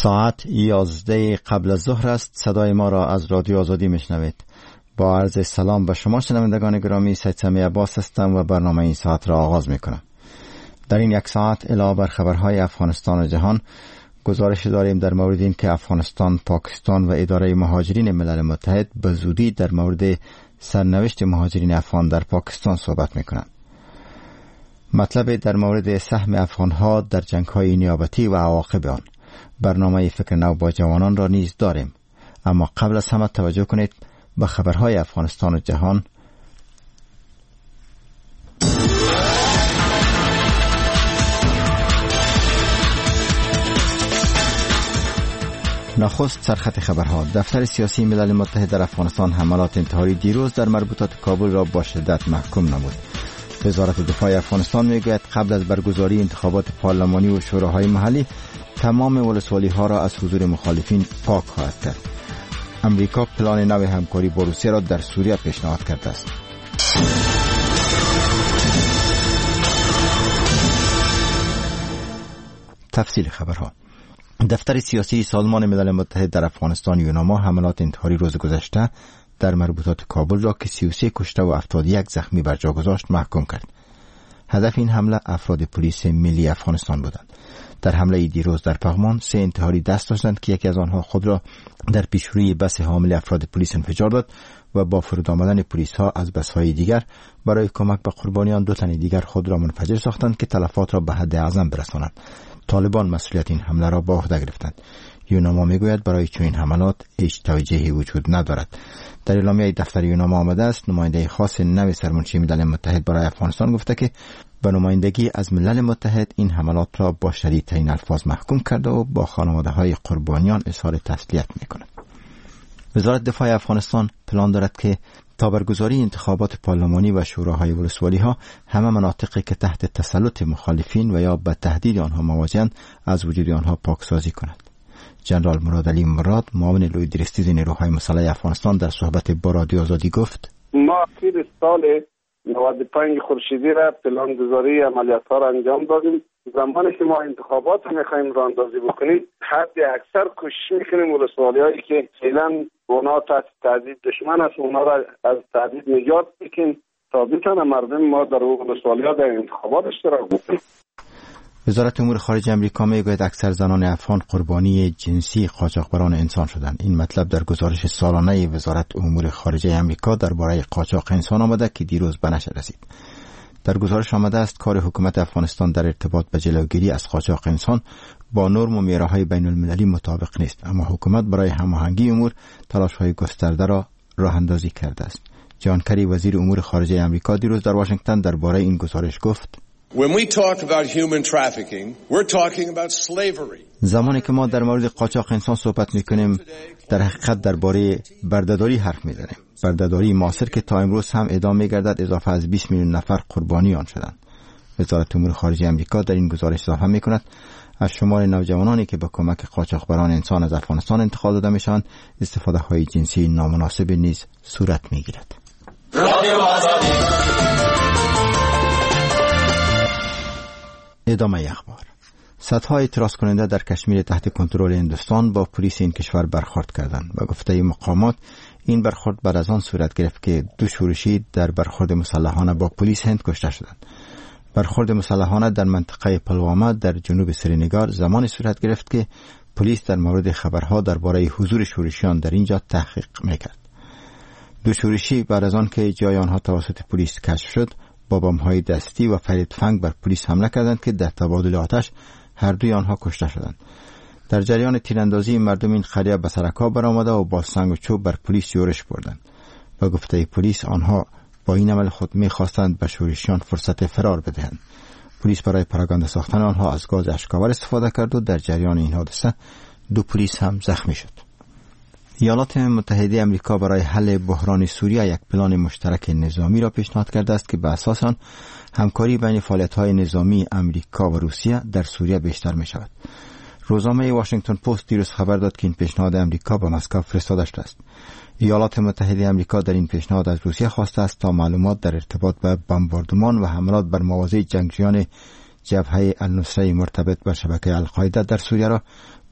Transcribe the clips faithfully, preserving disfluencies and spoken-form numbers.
ساعت یازده قبل از ظهر است. صدای ما را از رادیو آزادی میشنوید. با عرض سلام به شما شنوندگان گرامی، سید سمی عباس هستم و برنامه این ساعت را آغاز میکنم. در این یک ساعت علاوه بر خبرهای افغانستان و جهان، گزارش داریم در مورد این که افغانستان، پاکستان و اداره مهاجرین ملل متحد به زودی در مورد سرنوشت مهاجرین افغان در پاکستان صحبت میکنند. مطلب در مورد سهم افغانها در جنگ‌های نیابتی و عواقب آن. برنامه فکر نو با جوانان را نیز داریم. اما قبل از همه توجه کنید به خبرهای افغانستان و جهان. نخست سرخط خبرها. دفتر سیاسی ملل متحد در افغانستان حملات انتحاری دیروز در مربوطات کابل را با شدت محکوم نمود. وزارت دفاع افغانستان میگوید قبل از برگزاری انتخابات پارلمانی و شوراهای محلی تمام ولسوالی ها را از حضور مخالفین پاک خواهد کرد. امریکا پلان نو همکاری با روسیه را در سوریه پیشنهاد کرده است. تفصیل خبرها. دفتر سیاسی سازمان ملل متحد در افغانستان یوناما حملات انتحاری روز گذشته در مربوطات کابل را که سی و سه کشته و هفتاد و یک زخمی بر جا گذاشت محکوم کرد. هدف این حمله افراد پلیس ملی افغانستان بودند. در حمله دیروز در پغمان سه انتحاری دست داشتند که یکی از آنها خود را در پیشروی بس حامل افراد پلیس انفجار داد و با فرود آمدن پلیس ها از بس های دیگر برای کمک به قربانیان دو تن دیگر خود را منفجر ساختند که تلفات را به حد اعظم برسانند. طالبان مسئولیت این حمله را به عهده گرفتند. یوناما میگوید برای چنین حملات هیچ توجیهی وجود ندارد. در اعلامیه دفتر یوناما آمده است نماینده خاص نو سرمنشی ملل متحد برای افغانستان گفته که به نمایندگی از ملل متحد این حملات را با شدیدترین الفاظ محکوم کرده و با خانواده‌های قربانیان اظهار تسلیت می‌کند. وزارت دفاع افغانستان پلان دارد که تا برگزاری انتخابات پارلمانی و شوراهای ولسوالی‌ها همه مناطقی که تحت تسلط مخالفین و یا به تهدید آنها مواجه‌اند از وجود آنها پاکسازی کند. جنرال مرادعلی مراد، معاون لوی درستیز نیروهای مسلح افغانستان، در صحبت با رادیو آزادی گفت: ما اخیر سال نود و پنج خورشیدی را پلان گذاری عملیات ها را انجام دادیم. زمانی که ما انتخابات میخوایم راه اندازی بکنیم، حد اکثر کوشش میکنیم ولسوالی هایی که فعلا اونا تحت تهدید دشمن است اونا را از تهدید نجات بدیم تا بتونه مردم ما در ولسوالی ها در انتخابات اشتراک بکنیم. وزارت امور خارجه امریکا میگوید اکثر زنان افغان قربانی جنسی قاچاقبران انسان شدند. این مطلب در گزارش سالانه وزارت امور خارجه امریکا درباره قاچاق انسان آمده که دیروز به نشر رسید. در گزارش آمده است کار حکومت افغانستان در ارتباط به جلوگیری از قاچاق انسان با نرم و میراهای بین المللی مطابق نیست، اما حکومت برای هماهنگی امور تلاش‌های گسترده را راه اندازی کرده است. جان کری، وزیر امور خارجه امریکا، دیروز در واشنگتن درباره این گزارش گفت: When we talk about human trafficking, we're talking about slavery. زمانی که ما در مورد قاچاق انسان صحبت می‌کنیم، در حقیقت درباره بردهداری حرف می‌زنیم. بردهداری معاصر که تا امروز هم ادامه می‌گردد، اضافه از بیست میلیون نفر قربانی آن شدند. وزارت امور خارجه امریکا در این گزارش اضافه می‌کند از شمار نوجوانانی که به کمک قاچاقبران انسان از افغانستان انتقال داده میشوند، استفاده‌های جنسی نامناسب نیز صورت می‌گیرد. ادامه اخبار. صدها اعتراض کننده در کشمیر تحت کنترل هندوستان با پلیس این کشور برخورد کردند و گفته مقامات این برخورد بعد از آن صورت گرفت که دو شورشی در برخورد مسلحانه با پلیس هند کشته شدند. برخورد مسلحانه در منطقه پلواما در جنوب سرینگار زمان صورت گرفت که پلیس در مورد خبرها درباره حضور شورشیان در اینجا تحقیق میکرد. دو شورشی بعد از آن که جای آنها توسط پلیس کشف شد، با بمب‌های دستی و فریاد فنگ بر پلیس حمله کردند که در تبادل آتش هر دوی آنها کشته شدند. در جریان تیراندازی مردم این قریه به سرکا برآمده و با سنگ و چوب بر پلیس یورش بردند. به گفته پلیس آنها با این عمل خود می‌خواستند به شورشیان فرصت فرار بدهند. پلیس برای پراگنده ساختن آنها از گاز اشک‌آور استفاده کرد و در جریان این حادثه دو پلیس هم زخمی شد. ایالات متحده امریکا برای حل بحران سوریه یک پلان مشترک نظامی را پیشنهاد کرده است که به اساس آن همکاری بین فعالیت‌های نظامی امریکا و روسیه در سوریه بیشتر می شود. روزنامه واشنگتن پست دیروز خبر داد که این پیشنهاد امریکا به مسکو فرستاده شده است. ایالات متحده امریکا در این پیشنهاد از روسیه خواسته است تا معلومات در ارتباط به بمباردمان و حملات بر مواضع جنگجویان جبهه النصره مرتبط به شبکه القاعده در سوریه را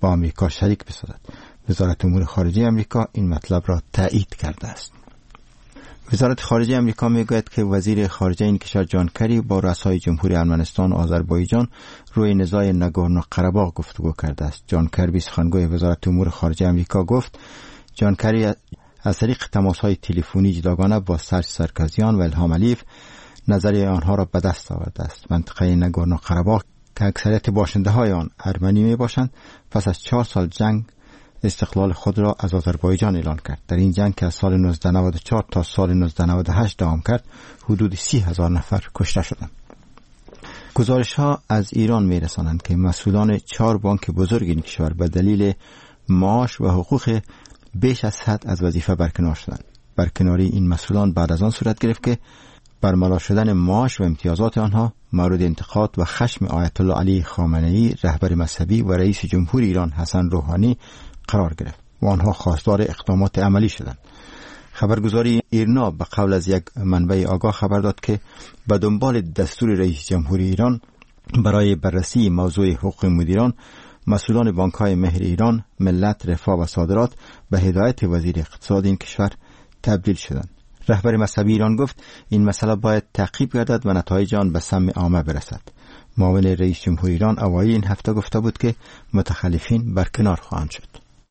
با آمریکا شریک بسازد. وزارت امور خارجه آمریکا این مطلب را تایید کرده است. وزارت خارجه آمریکا میگوید که وزیر خارجه این کشور جان کری با رؤسای جمهوری ارمنستان و آذربایجان روی نزاع ناگورنو قره‌باغ گفتگو کرده است. جان کربی سخنگوی وزارت امور خارجه آمریکا گفت جان کری از طریق تماس‌های تلفنی جداگانه با سرج سرکزیان و الهام علیف نظریه آنها را به دست آورده است. منطقه ناگورنو قره‌باغ که اکثریت باشنده‌های آن ارمنی میباشند پس از چهار سال جنگ استقلال خود را از آذربایجان اعلان کرد. در این جنگ که از سال نوزده نود و چهار تا سال نوزده نود و هشت دوام کرد حدود سی هزار نفر کشته شدند. گزارش ها از ایران می رسانند که مسئولان چهار بانک بزرگ این کشور به دلیل معاش و حقوق بیش از حد از وظیفه برکنار شدند. برکناری این مسئولان بعد از آن صورت گرفت که برملا شدن معاش و امتیازات آنها مورد انتقاد و خشم آیت الله علی خامنه‌ای رهبر مذهبی و رئیس جمهور ایران حسن روحانی قرار گرفت و آنها خواستار اقدامات عملی شدند. خبرگزاری ایرنا به قول از یک منبع آگاه خبر داد که به دنبال دستور رئیس جمهوری ایران برای بررسی موضوع حقوق مدیران، مسئولان بانک‌های مهر ایران، ملت، رفاه و صادرات به هدایت وزیر اقتصاد این کشور تبدیل شدند. رهبر مذهبی ایران گفت این مسئله باید تعقیب گردد و نتایج آن به سمع عامه برسد. معاون رئیس جمهور ایران اوایل این هفته گفته بود که متخلفین برکنار خواهند شد.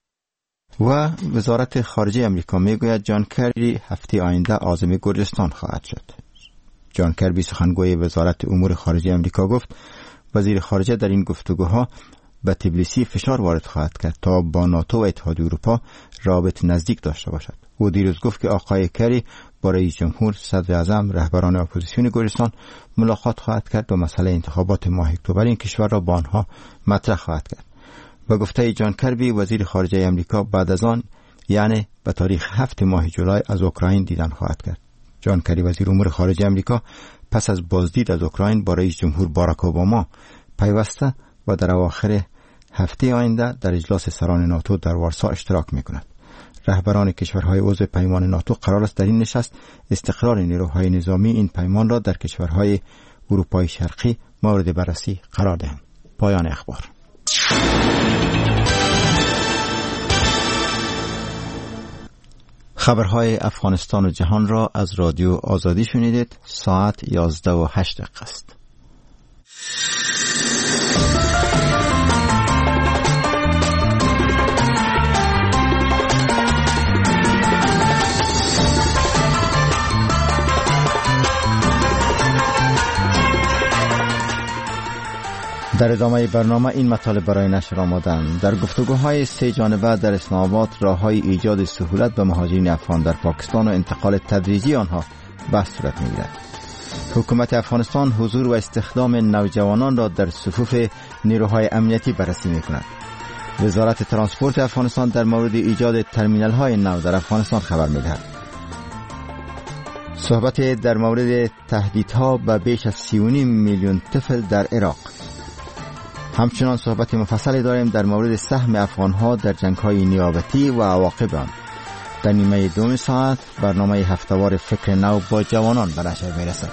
و وزارت خارجه آمریکا میگوید جان کری هفته آینده عازم گرجستان خواهد شد. جان کربی سخنگوی وزارت امور خارجه آمریکا گفت وزیر خارجه در این گفتگوها به تبلیسی فشار وارد خواهد کرد تا با ناتو و اتحادیه اروپا رابط نزدیک داشته باشد. او دیروز گفت که آقای کری با رئیس جمهور، صدر اعظم، رهبران اپوزیسیون گرجستان ملاقات خواهد کرد و مسئله انتخابات ماه اکتبر این کشور را با آنها مطرح خواهد کرد. به گفته جان کربی وزیر خارجه آمریکا بعد از آن یعنی به تاریخ هفت ماه جولای از اوکراین دیدن خواهد کرد. جان کری وزیر امور خارجه آمریکا پس از بازدید از اوکراین با رئیس جمهور باراک اوباما پیوسته و در اواخر هفته آینده در اجلاس سران ناتو در وارسا اشتراک می‌کند. رهبران کشورهای عضو پیمان ناتو قرار است در این نشست استقرار نیروهای نظامی این پیمان را در کشورهای اروپای شرقی مورد بررسی قرار دهند. پایان اخبار. خبرهای افغانستان و جهان را از رادیو آزادی شنیدید. ساعت یازده و هشت دقیقه است. در ادامه برنامه این مطالب برای نشر آمدند. در گفتگوهای سه جانبه در اسلام آباد راههای ایجاد سهولت به مهاجرین افغان در پاکستان و انتقال تدریجی آنها بحث صورت می‌گیرد. حکومت افغانستان حضور و استخدام نوجوانان را در صفوف نیروهای امنیتی بررسی می‌کند. وزارت ترانسپورت افغانستان در مورد ایجاد ترمینال‌های نو در افغانستان خبر می‌دهد. صحبت در مورد تهدیدها به بیش از سی و نیم میلیون طفل در عراق. همچنان صحبت مفصلی داریم در مورد سهم افغانها در جنگ‌های نیابتی و عواقب آن. در نیمه دوم ساعت برنامه هفته‌وار فکر نو با جوانان به نشر می‌رسد.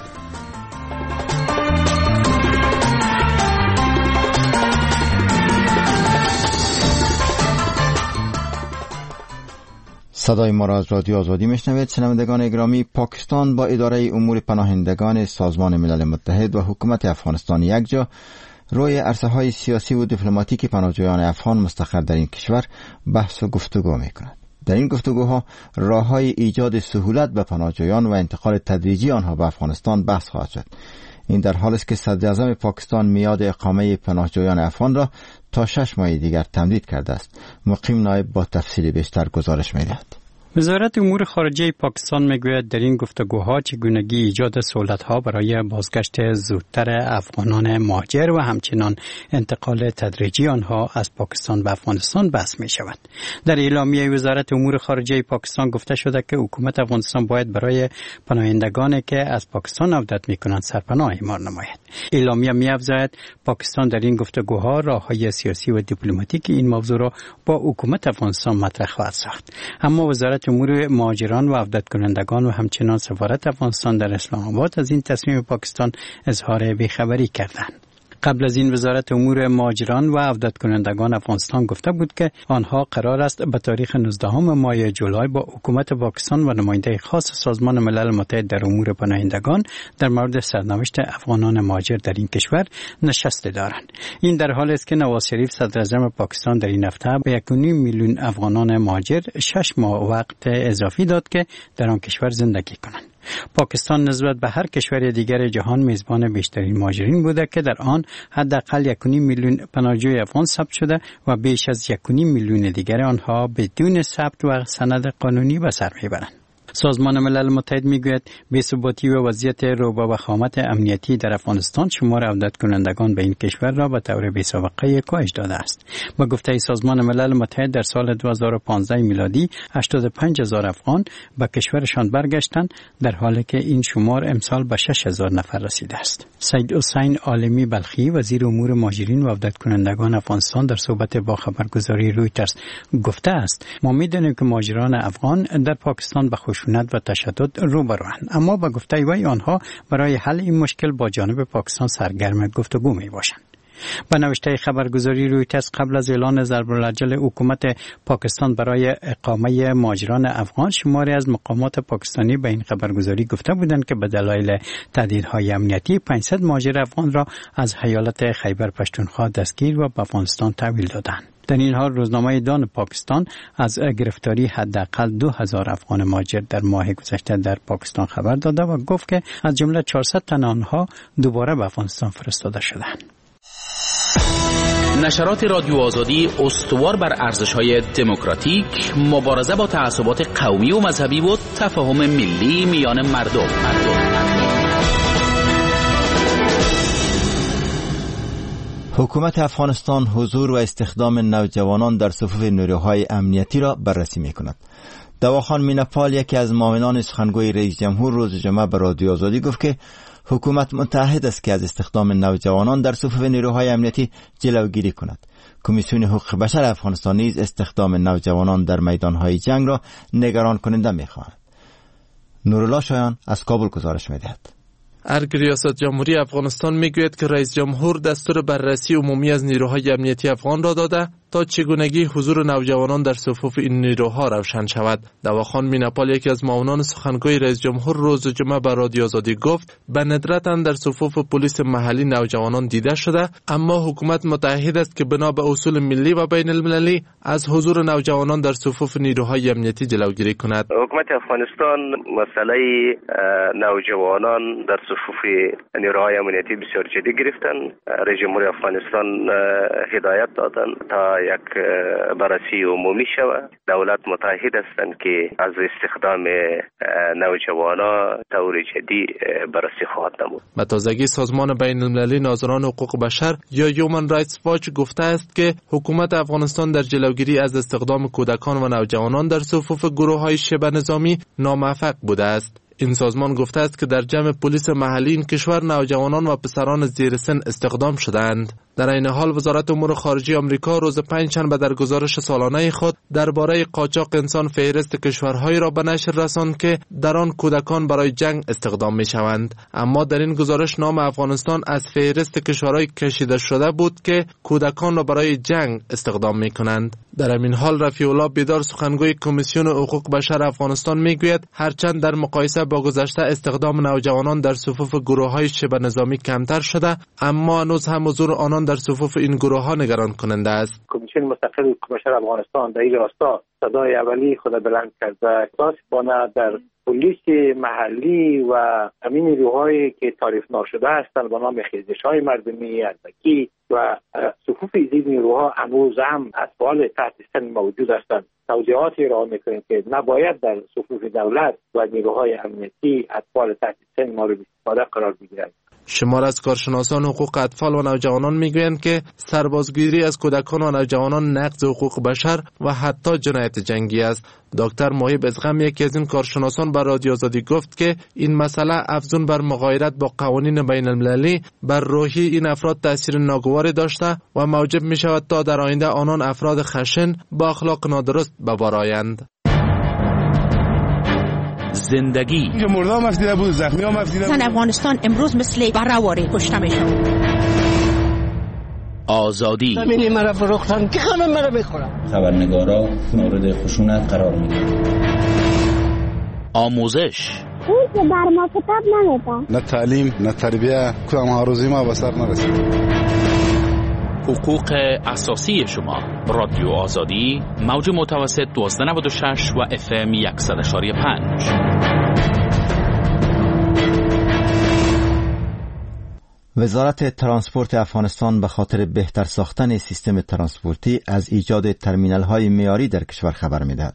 صدای ما را از رادیو آزادی میشنوید. شنوندگان گرامی، پاکستان با اداره امور پناهندگان سازمان ملل متحد و حکومت افغانستان یکجا روی عرصه‌های سیاسی و دیپلماتیکی پناهجویان افغان مستقر در این کشور بحث و گفتگو می‌کند. در این گفتگوها راه‌های ایجاد سهولت به پناهجویان و انتقال تدریجی آنها به افغانستان بحث خواهد شد. این در حالی است که صدر اعظم پاکستان میعاد اقامه پناهجویان افغان را تا شش ماه دیگر تمدید کرده است. مقیم نایب با تفصیل بیشتر گزارش می‌دهد. وزارت امور خارجه پاکستان میگوید در این گفتگوها چگونگی ایجاد سهولت‌ها برای بازگشت زودتر افغانان مهاجر و همچنین انتقال تدریجی آنها از پاکستان به افغانستان بحث می شود. در اعلامیه وزارت امور خارجه پاکستان گفته شده که حکومت افغانستان باید برای پناهندگانی که از پاکستان عودت می‌کنند سرپناه اعمال نماید. اعلامیه می‌افزاید پاکستان در این گفتگوها راه‌های سیاسی و دیپلماتیک این موضوع را با حکومت افغانستان مطرح خواهد ساخت. اما وزارت امور مهاجران و عودت کنندگان و همچنان سفارت افغانستان در اسلام آباد از این تصمیم پاکستان اظهار بیخبری کردند. قبل از این وزارت امور مهاجران و عودت کنندگان افغانستان گفته بود که آنها قرار است به تاریخ نوزدهم ماه جولای با حکومت پاکستان و نماینده خاص سازمان ملل متحد در امور پناهندگان در مورد سرنوشت افغانان مهاجر در این کشور نشست دارند. این در حالی است که نواز شریف صدر اعظم پاکستان در این هفته به یک و نیم میلیون افغانان مهاجر شش ماه وقت اضافی داد که در آن کشور زندگی کنند. پاکستان نسبت به هر کشور دیگر جهان میزبان بیشترین مهاجرین بوده که در آن حداقل یک و نیم میلیون پناهجوی افغان ثبت شده و بیش از یک و نیم میلیون دیگر آنها بدون ثبت و سند قانونی به سر میبرند. سازمان ملل متحد میگوید بی‌ثباتی و وضعیت روبه و خامت امنیتی در افغانستان شمار عودت کنندگان به این کشور را به طور بی‌سابقه کاهش داده است. با گفته سازمان ملل متحد در سال دو هزار و پانزده میلادی هشتاد و پنج هزار افغان به کشورشان برگشتند، در حالی که این شمار امسال به شش هزار نفر رسیده است. سید حسین عالمی بلخی وزیر امور مهاجرین و عودت کنندگان افغانستان در صحبت با خبرگزاری رویترز گفته است: ما می‌دانیم که مهاجران افغان در پاکستان به خشونت و تشدد روبروند، اما با گفته وی آنها برای حل این مشکل با جانب پاکستان سرگرم گفتگو می باشند. با نوشته خبرگزاری رویترز قبل از اعلان ضرب العجل حکومت پاکستان برای اقامه مهاجران افغان، شماری از مقامات پاکستانی به این خبرگزاری گفته بودند که به دلایل تهدیدهای امنیتی پانصد مهاجر افغان را از ایالت خیبر پختونخوا دستگیر و به افغانستان تحویل دادند. در این حال روزنامه دان پاکستان از گرفتاری حداقل دو هزار افغان مهاجر در ماه گذشته در پاکستان خبر داده و گفت که از جمله چهارصد تن آنها دوباره به افغانستان فرستاده شدند. نشرات رادیو آزادی استوار بر ارزش‌های دموکراتیک، مبارزه با تعصبات قومی و مذهبی و تفاهم ملی میان مردم. حکومت افغانستان حضور و استخدام نوجوانان در صفوف نیروهای امنیتی را بررسی می‌کند. دواخان میناپال، یکی از معاونان سخنگوی رئیس جمهور، روز جمعه به رادیو آزادی گفت که حکومت متعهد است که از استخدام نوجوانان در صفوف نیروهای امنیتی جلوگیری کند. کمیسیون حقوق بشر افغانستان نیز استخدام نوجوانان در میدانهای جنگ را نگران کننده می‌خواند. نورالله شایان از کابل گزارش می‌دهد. ارگ ریاست جمهوری افغانستان میگوید که رئیس جمهور دستور بررسی عمومی از نیروهای امنیتی افغان را داده تا چگونگی حضور نوجوانان در صفوف این نیروها روشن شود. دواخان میناپال، یکی از معاونان سخنگوی رئیس جمهور، روز جمعه به رادیو آزادی گفت به ندرت در صفوف پلیس محلی نوجوانان دیده شده، اما حکومت متعهد است که بنا به اصول ملی و بین المللی از حضور نوجوانان در صفوف نیروهای امنیتی جلوگیری کند. حکومت افغانستان مسئله نوجوانان در صفوف نیروهای امنیتی بسیار جدی گرفتن. رئیس جمهور افغانستان هدایت دادن تا یک بررسی عمومی شود. دولت متعهد هستند که از استخدام نوجوانان طور جدی بررسی خواهد نمود. به تازگی سازمان بین المللی ناظران حقوق بشر یا هیومن رایتس واچ گفته است که حکومت افغانستان در جلوگیری از استخدام کودکان و نوجوانان در صفوف گروه‌های شبه نظامی ناموفق بوده است. این سازمان گفته است که در جمع پلیس محلی این کشور نوجوانان و پسران زیر سن استخدام شدند. در این حال وزارت امور خارجه آمریکا روز پنجشنبه در گزارش سالانه خود درباره قاچاق انسان فهرست کشورهایی را به نشر رساند که در آن کودکان برای جنگ استخدام می شوند. اما در این گزارش نام افغانستان از فهرست کشورهای کشیده شده بود که کودکان را برای جنگ استخدام می کنند. در همین حال رفیع الله بیدار، سخنگوی کمیسیون حقوق بشر افغانستان میگوید هرچند در مقایسه با گذشته استخدام نوجوانان در صفوف گروه‌های شبه نظامی کمتر شده، اما هنوز هم حضور آنان در صفوف این گروه‌ها نگران کننده است. کمیسیون مستقل حقوق بشر افغانستان در این راستا صدای اولی خود بلند کرده. متاسفانه در پلیس محلی و همین نیروهایی که تعریف نشده هستند به نام خیزش‌های مردمی، اربکی و صفوف این نیروها هنوز هم اطفال تحت سن موجود هستند. توضیحاتی را میکنیم که نباید در صفوف دولت و نیروهای امنیتی اطفال تحت سن مورد استفاده قرار بگیرند. شمار از کارشناسان حقوق اطفال و نوجوانان میگویند که سربازگیری از کودکان و نوجوانان نقض حقوق بشر و حتی جنایت جنگی است. دکتر محیب ازغم، یکی از این کارشناسان، بر رادیو آزادی گفت که این مسئله افزون بر مغایرت با قوانین بین المللی بر روحی این افراد تاثیر ناگواری داشته و موجب می شود تا در آینده آنان افراد خشن با اخلاق نادرست به بار آیند. زندگی مردم افدیده بود، زخمی هم افدیده بود. زن افغانستان امروز مثل برهواری کشته میشد. آزادی. زمینی مرا فروختن که همه مرا میخورن. خبرنگارا مورد خشونت قرار میدن. آموزش. اون که بر ما کتاب نمیدن. نه تعلیم نه تربیه کدام هاروزی ما به سر نرسید. حقوق اساسی شما. رادیو آزادی موج متوسط دوازده نود و شش و اف ام صد و پنج. وزارت ترانسپورت افغانستان به خاطر بهتر ساختن سیستم ترانسپورتی از ایجاد ترمینال‌های معیاری در کشور خبر می‌دهد.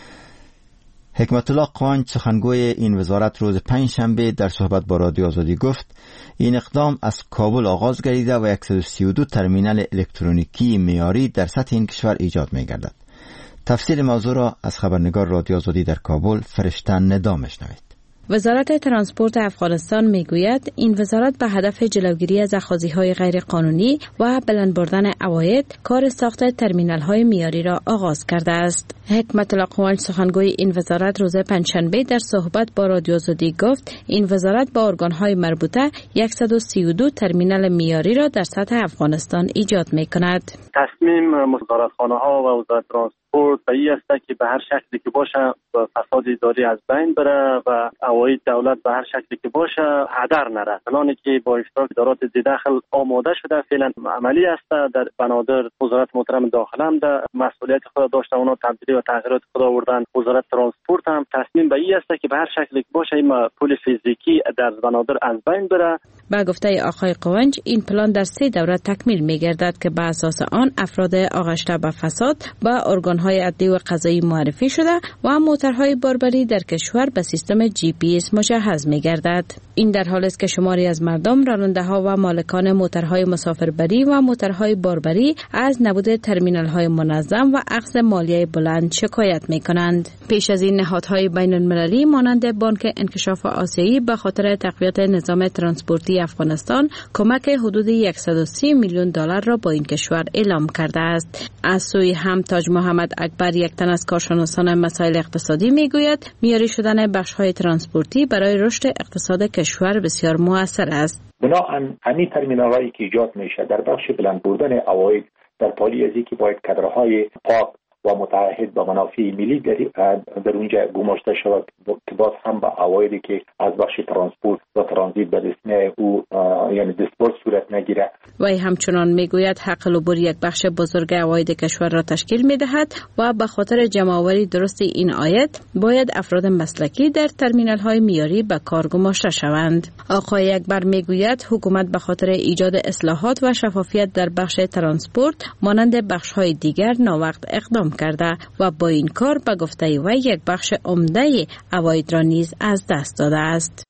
حکمت الله قوانج سخنگوی این وزارت روز پنجشنبه در صحبت با رادیو آزادی گفت این اقدام از کابل آغاز گردیده و صد و سی و دو ترمینال الکترونیکی معیاری در سطح این کشور ایجاد می‌گردد. تفصیل موضوع را از خبرنگار رادیو آزادی در کابل فرشته ندا می‌شنوید. وزارت ترانسپورت افغانستان میگوید این وزارت به هدف جلوگیری از اخاذی‌های غیرقانونی و بلند بردن عواید کار ساخت ترمینال‌های معیاری را آغاز کرده است. حکمت الله قوانج سخنگوی این وزارت روز پنجشنبه در صحبت با رادیو آزادی گفت این وزارت با ارگان‌های مربوطه صد و سی و دو ترمینال معیاری را در سطح افغانستان ایجاد می‌کند. تصمیم وزارتخانه‌ها و وزارت ترانسپورت به این است که به هر شکلی که باشه فساد اداری از بین بره و عواید دولت به هر شکلی که باشه هدر نره. پلانی که با اشتراک ادارات داخل آماده شده فعلا عملی است. در بنادر وزارت محترم داخل هم در مسئولیت خود داشته اونا تبدیلی و تغییرات خود آوردن. وزارت ترانسپورت هم تصمیم به این است که به هر شکلی که باشه این پول فیزیکی در بنادر از بین بره. با گفته آقای قوانج این پلان در سه دوره تکمیل می‌گردد که به اساس آن افراد آغشته به فساد با ارگان‌های عدلی و قضایی معرفی شده و موترهای باربری در کشور به سیستم جی پی اس مجهز می‌گردد. این در حالی است که شماری از مردم، راننده‌ها و مالکان موترهای مسافربری و موترهای باربری از نبود ترمینال‌های منظم و اخذ مالیه بلند شکایت می‌کنند. پیش از این نهادهای بین‌المللی مانند بانک انکشاف آسیایی به خاطر تقویت نظام ترانسپورتی افغانستان کمک حدود صد و سی میلیون دلار را با این کشور اعلام کرده است. از سوی هم تاج محمد اکبر یک تن از کارشناسان مسائل اقتصادی میگوید معیاری شدن بخش‌های ترانسپورتی برای رشد اقتصاد کشور بسیار مؤثر است. بنابراین همین ترمینال‌هایی که ایجاد میشه در بخش بلند بردن عواید در پالی از اینکه باید کادرهای پاک و متعهد با منافع ملی در, در اونجا گماشته شود که باز هم با عوایدی که از بخش ترانسپورت و ترانزیت به دست او یعنی دستبرد صورت نگیره. وی همچنان میگوید حق العبور یک بخش بزرگ عواید کشور را تشکیل میدهد و به خاطر جمع‌آوری درست این عاید باید افراد مسلکی در ترمینال‌های معیاری به کار گماشته شوند. آقای اکبر میگوید حکومت به خاطر ایجاد اصلاحات و شفافیت در بخش ترانسپورت مانند بخش‌های دیگر ناوقت اقدام کرده و با این کار به گفته وی یک بخش عمده عواید را نیز از دست داده است.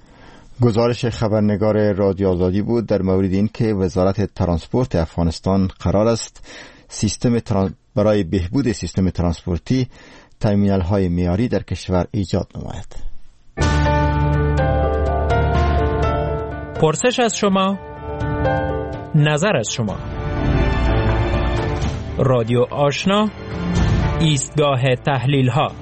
گزارش خبرنگار رادیو آزادی بود در مورد این که وزارت ترانسپورت افغانستان قرار است سیستم تران... برای بهبود سیستم ترانسپورتی ترمینال های معیاری در کشور ایجاد نماید. پرسش از شما، نظر از شما. رادیو آشنا، ایستگاه تحلیل ها.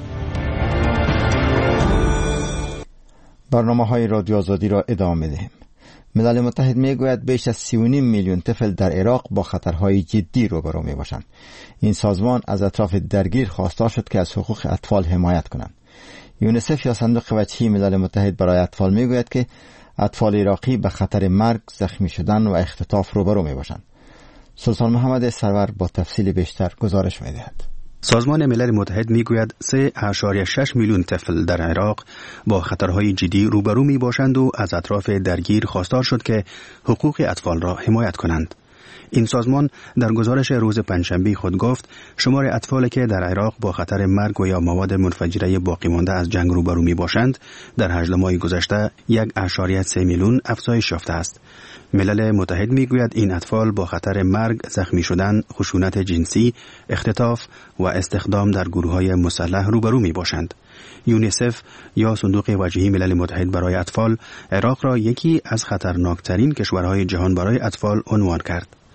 برنامه های رادیو آزادی را ادامه دهیم. ملل متحد می گوید بیش از سی و نیم میلیون طفل در عراق با خطرهای جدی روبرو می باشند. این سازمان از اطراف درگیر خواستار شد که از حقوق اطفال حمایت کنند. یونیسف یا صندوق وجهی ملل متحد برای اطفال می گوید که اطفال عراقی به خطر مرگ، زخمی شدن و اختطاف روبرو می باشند. سلطان محمد سرور با تفصیل بیشتر گزارش می دهد. سازمان ملل متحد میگوید سه ممیز شش میلیون طفل در عراق با خطرهای جدی روبرو می باشند و از اطراف درگیر خواستار شد که حقوق اطفال را حمایت کنند. این سازمان در گزارش روز پنجشنبه خود گفت شمار اطفالی که در عراق با خطر مرگ و یا مواد منفجره باقی مانده از جنگ روبرو می باشند در هجده ماه گذشته یک ممیز سه میلیون افزایش یافته است. ملل متحد میگوید این اطفال با خطر مرگ، زخمی شدن، خشونت جنسی، اختطاف و استخدام در گروه‌های مسلح روبرو می باشند. یونیسف یا صندوق وجهی ملل متحد برای اطفال عراق را یکی از خطرناکترین کشورهای جهان برای اطفال عنوان کرد.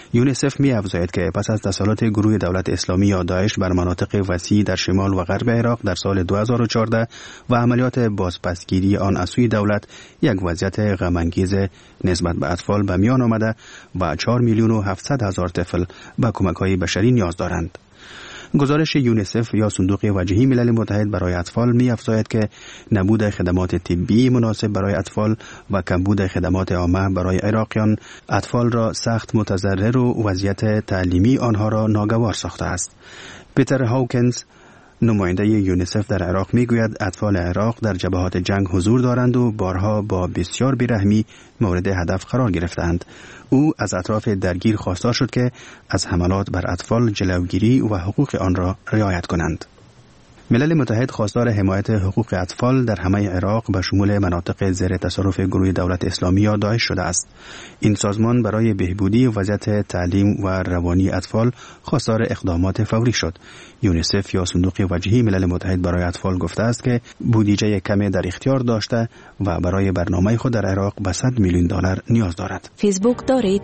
یونیسف می افزاید که پس از تسلط گروه دولت اسلامی یا داعش بر مناطق وسیع در شمال و غرب عراق در سال دو هزار و چهارده و عملیات بازپسگیری آن از سوی دولت یک وضعیت غم‌انگیز نسبت به اطفال به میان آمده و چهار میلیون و هفتصد هزار طفل به کمک‌های بشری نیاز دارند. گزارش یونیسف یا صندوق وجهی ملل متحد برای اطفال می افزاید که نبود خدمات طبی مناسب برای اطفال و کمبود خدمات عامه برای عراقیان اطفال را سخت متضرر و وضعیت تعلیمی آنها را ناگوار ساخته است. پیتر هاوکنز نماینده یونیسف در عراق میگوید اطفال عراق در جبهات جنگ حضور دارند و بارها با بسیار بیرحمی مورد هدف قرار گرفتند. او از اطراف درگیر خواستار شد که از حملات بر اطفال جلوگیری و حقوق آن را رعایت کنند. ملل متحد خواستار حمایت حقوق اطفال در همه عراق به شمول مناطق زیر تصرف گروه دولت اسلامی یا داعش شده است. این سازمان برای بهبودی وضعیت تعلیم و روانی اطفال خواستار اقدامات فوری شد. یونیسف یا صندوق وجهی ملل متحد برای اطفال گفته است که بودجه کمی در اختیار داشته و برای برنامه خود در عراق به صد میلیون دلار نیاز دارد. فیسبوک دارید؟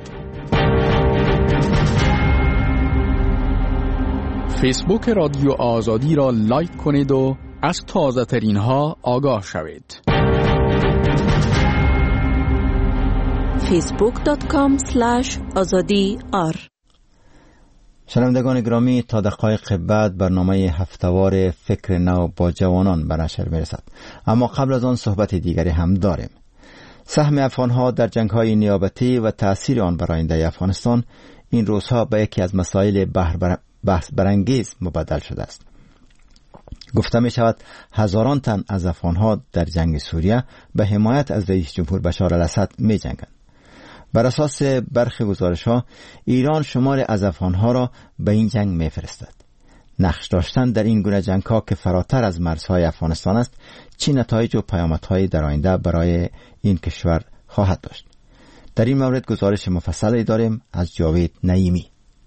فیسبوک رادیو آزادی را لایک کنید و از تازه ترین ها آگاه شوید. فیسبوک دات کام اسلش آزادی آر. شنوندگان گرامی، تا دقایق بعد برنامه هفتهوار فکر نو با جوانان به نشر میرسد، اما قبل از آن صحبت دیگری هم داریم. سهم افغانها در جنگ‌های نیابتی و تأثیر آن بر آینده افغانستان این روزها به یکی از مسائل بحث برانگیز مبدل شده است. گفته می شود هزاران تن از افغانها در جنگ سوریه به حمایت از رئیس جمهور بشار الاسد می جنگند. بر اساس برخی گزارش‌ها ایران شمار از افغانها را به این جنگ می فرستد. نقش داشتن در این گونه جنگ‌ها که فراتر از مرزهای افغانستان است، چه نتایج و پیامدهایی در آینده برای این کشور خواهد داشت؟ در این مورد گزارش مفصلی داریم از جاوید نعیمی.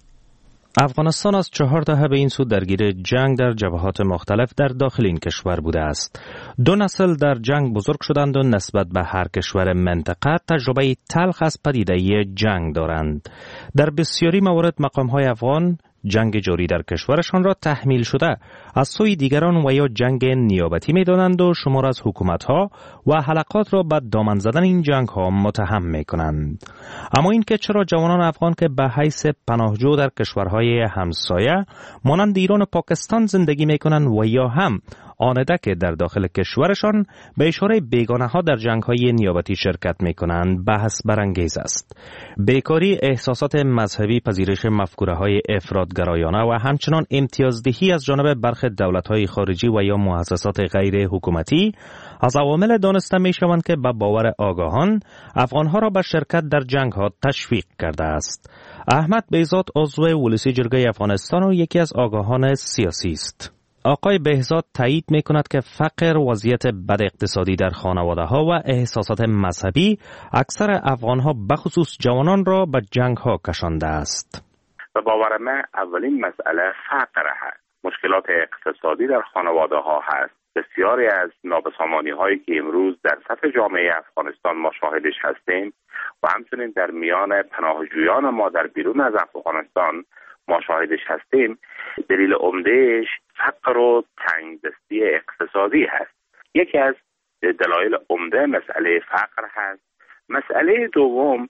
افغانستان از چهار دهه به این سو درگیر جنگ در جبهات مختلف در داخل این کشور بوده است. دو نسل در جنگ بزرگ شدند و نسبت به هر کشور منطقه تجربه تلخ از پدیده جنگ دارند. در بسیاری موارد مقام‌های افغان جنگ جاری در کشورشان را تحمیل شده از سوی دیگران و یا جنگ نیابتی می دانند و شمار از حکومت‌ها و حلقات را به دامن زدن این جنگ‌ها متهم می کنند. اما این که چرا جوانان افغان که به حیث پناهجو در کشورهای همسایه مانند ایران و پاکستان زندگی می کنند و یا هم آنده که در داخل کشورشان به اشاره بیگانه ها در جنگ های نیابتی شرکت می کنند بحث برانگیز است. بیکاری، احساسات مذهبی، پذیرش مفکوره های افراطگرایانه و همچنان امتیازدهی از جانب برخی دولت های خارجی و یا مؤسسات غیر حکومتی از عوامل دانسته می شوند که به باور آگاهان افغان ها را به شرکت در جنگ ها تشویق کرده است. احمد بهزاد عضو ولسی جرگه افغانستان و یکی از آگاهان سیاسی است. آقای بهزاد تایید می کند که فقر، وضعیت بد اقتصادی در خانواده ها و احساسات مذهبی اکثر افغان ها بخصوص جوانان را به جنگ ها کشانده است. به باور من اولین مسئله فقر هست. مشکلات اقتصادی در خانواده ها هست. بسیاری از نابسامانی هایی که امروز در سطح جامعه افغانستان ما شاهدش هستیم و همچنین در میان پناهجویان ما در بیرون از افغانستان ما شاهدش هستیم، دلیل عمدهش فقر و تنگدستی اقتصادی هست. یکی از دلایل عمده مسئله فقر هست. مسئله دوم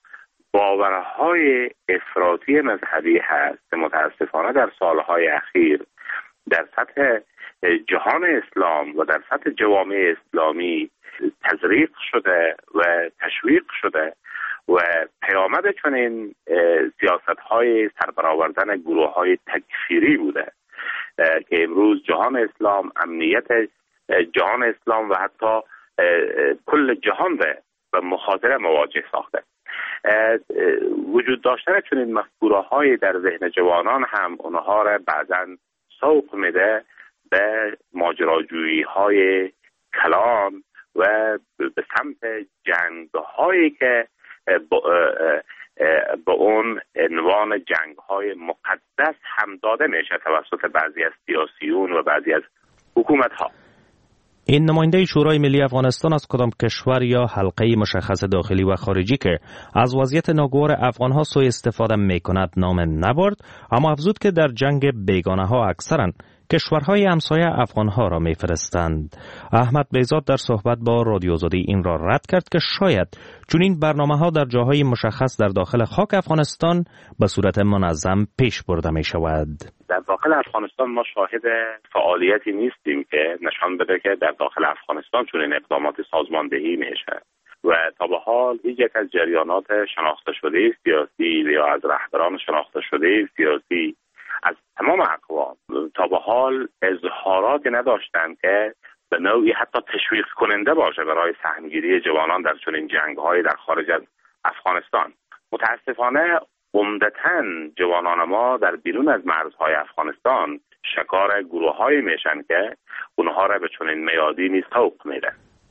باورهای افراطی مذهبی هست که متاسفانه در سالهای اخیر در سطح جهان اسلام و در سطح جوامع اسلامی تزریق شده و تشویق شده و پیامد چنین سیاست‌های سربرآوردن گروه‌های تکفیری بوده که امروز جهان اسلام، امنیت جهان اسلام و حتی کل جهان به مخاطره مواجه ساخته. وجود داشتن چنین مفکوره‌های در ذهن جوانان هم اونها را بعداً سوق میده به ماجراجویی‌های کلان و به سمت جنگ‌هایی که به اون عنوان جنگ‌های مقدس هم داده میشه توسط بعضی از سیاسیون و بعضی از حکومت‌ها. این نماینده شورای ملی افغانستان از کدام کشور یا حلقه مشخص داخلی و خارجی که از وضعیت ناگوار افغانها سوء استفاده میکند نام نبرد، اما افزود که در جنگ بیگانه ها اکثرا کشورهای همسایه افغانها را میفرستند. احمد بیزاد در صحبت با رادیو آزادی این را رد کرد که شاید چون این برنامه ها در جاهای مشخص در داخل خاک افغانستان به صورت منظم پیش برده می شود. در داخل افغانستان ما شاهد فعالیتی نیستیم که نشان بده که در داخل افغانستان چون این اقدامات سازماندهی میشه و تا به حال هیچ یک از جریانات شناخته شده سیاسی یا از رهبران شناخته شده سیاسی از تمام اقوام تا به حال اظهاراتی نداشتند که به نوعی حتی تشویق کننده باشه برای سهمگیری جوانان در چنین جنگ‌های در خارج از افغانستان. متاسفانه عمدتاً جوانان ما در بیرون از مرزهای افغانستان شکار گروه‌هایی میشن که اونها را به چنین میادینی سوق میدن.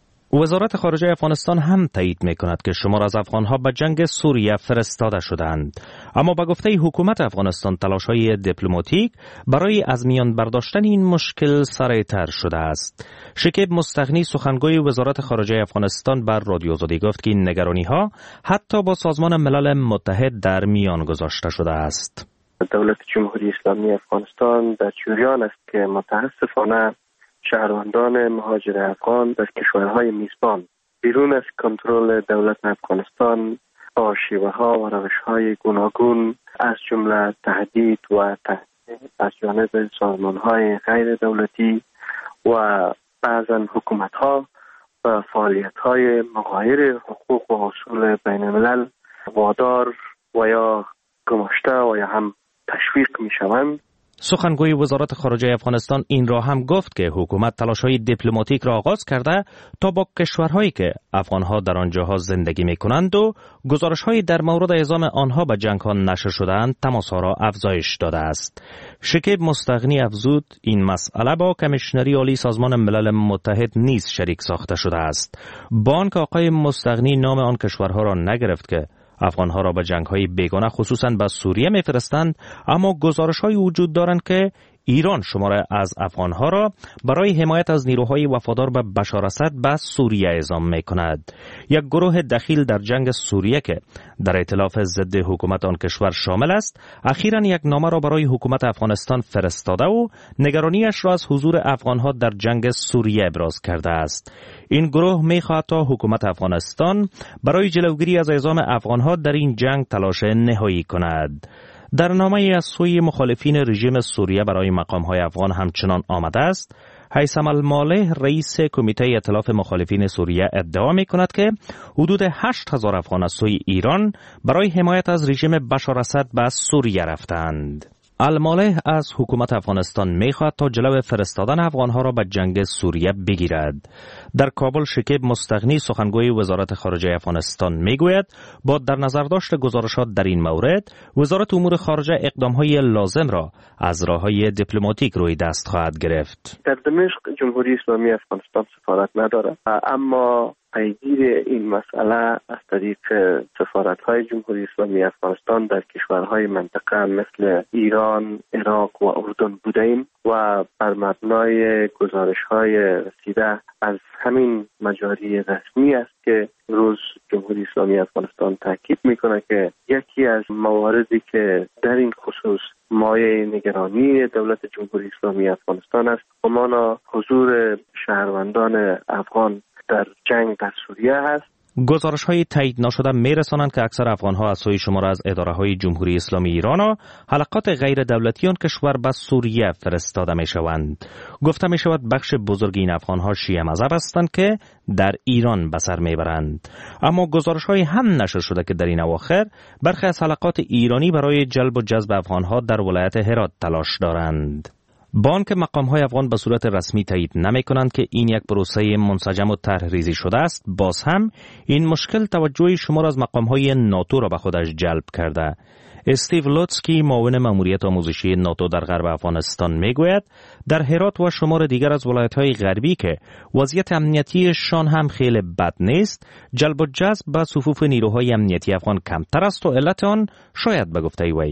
وزارت خارجه افغانستان هم تایید میکند که شمار از افغانها به جنگ سوریه فرستاده شدند، اما به گفته حکومت افغانستان تلاش‌های دیپلماتیک برای از میان برداشتن این مشکل سریع‌تر شده است. شکیب مستغنی سخنگوی وزارت خارجه افغانستان بر رادیو آزادی گفت که این نگرانی‌ها حتی با سازمان ملل متحد در میان گذاشته شده است. دولت جمهوری اسلامی افغانستان در جریان است که متاسفانه شهروندان مهاجر افغان در کشورهای میزبان بیرون از کنترل دولت افغانستان با شیوه‌ها و روش‌های گوناگون از جمله تهدید و تهدید از جانب سازمان‌های غیر دولتی و بعضاً حکومت‌ها و فعالیت‌های مغایر حقوق و اصول بین‌الملل وادار و یا گماشته و یا هم تشویق می‌شوند. سخنگوی وزارت خارجه افغانستان این را هم گفت که حکومت تلاش‌های دیپلماتیک را آغاز کرده تا با کشورهایی که افغانها در آنجاها زندگی می‌کنند و گزارش‌های در مورد اعزام آنها به جنگ‌ها نشر شده‌اند تماس‌ها را افزایش داده است. شکیب مستغنی افزود این مسئله با کمیشنری عالی سازمان ملل متحد نیز شریک ساخته شده است. با آنکه آقای مستغنی نام آن کشورها را نگرفت که افغانها را به جنگ‌های بیگانه خصوصاً به سوریه می‌فرستند، اما گزارش‌هایی وجود دارند که ایران شماره از افغانها را برای حمایت از نیروهای وفادار به بشار اسد به سوریه اعزام می‌کند. یک گروه دخیل در جنگ سوریه که در ائتلاف ضد حکومت آن کشور شامل است، اخیراً یک نامه را برای حکومت افغانستان فرستاده و نگرانیش را از حضور افغانها در جنگ سوریه ابراز کرده است. این گروه می‌خواهد تا حکومت افغانستان برای جلوگیری از اعزام افغانها در این جنگ تلاش نهایی کند. در نامه از سوی مخالفین رژیم سوریه برای مقام‌های افغان همچنان آمده است: هیثم المالح رئیس کمیته ائتلاف مخالفین سوریه ادعا می‌کند که حدود هشت هزار افغان از سوی ایران برای حمایت از رژیم بشار اسد به سوریه رفتند. المالح از حکومت افغانستان می‌خواهد تا جلو فرستادن افغانها را به جنگ سوریه بگیرد. در کابل شکیب مستغنی سخنگوی وزارت خارجه افغانستان میگوید با در نظر داشت گزارشات در این مورد، وزارت امور خارجه اقدام‌های لازم را از راه‌های دیپلماتیک روی دست خواهد گرفت. در دمشق جمهوری اسلامی افغانستان سفارت ندارد، اما پیگیر این مسئله از طریق سفارت‌های جمهوری اسلامی افغانستان در کشورهای منطقه مثل ایران، عراق و اردن بودیم و بر مبنای گزارش‌های رسیده از همین مجاری رسمی است که روز جمهوری اسلامی افغانستان تاکید میکنه که یکی از مواردی که در این خصوص مایه نگرانی دولت جمهوری اسلامی افغانستان است همانا حضور شهروندان افغان در جنگ در سوریه هست. گزارش‌های تایید نشده می‌رسانند که اکثر افغان‌ها از سوی شمار از اداره‌های جمهوری اسلامی ایران و حلقات غیر دولتی آن کشور به سوریه فرستاده می‌شوند. گفته می‌شود بخش بزرگ این افغان‌ها شیعه مذهب هستند که در ایران به سر می‌برند. اما گزارش‌های هم نشر شده که در این اواخر برخی از حلقات ایرانی برای جلب و جذب افغان‌ها در ولایت هرات تلاش دارند. با آنکه مقام‌های افغان به صورت رسمی تایید نمی‌کنند که این یک پروسه منسجم و طرح‌ریزی شده است، باز هم این مشکل توجه شمار از مقام‌های ناتو را به خودش جلب کرده. استیو لوتسکی معاون ماموریت آموزشی ناتو در غرب افغانستان میگوید در هرات و شمار دیگر از ولایت‌های غربی که وضعیت امنیتیشان هم خیلی بد نیست، جلب و جذب به صفوف نیروهای امنیتی افغان کمتر است و علت آن شاید به گفته وی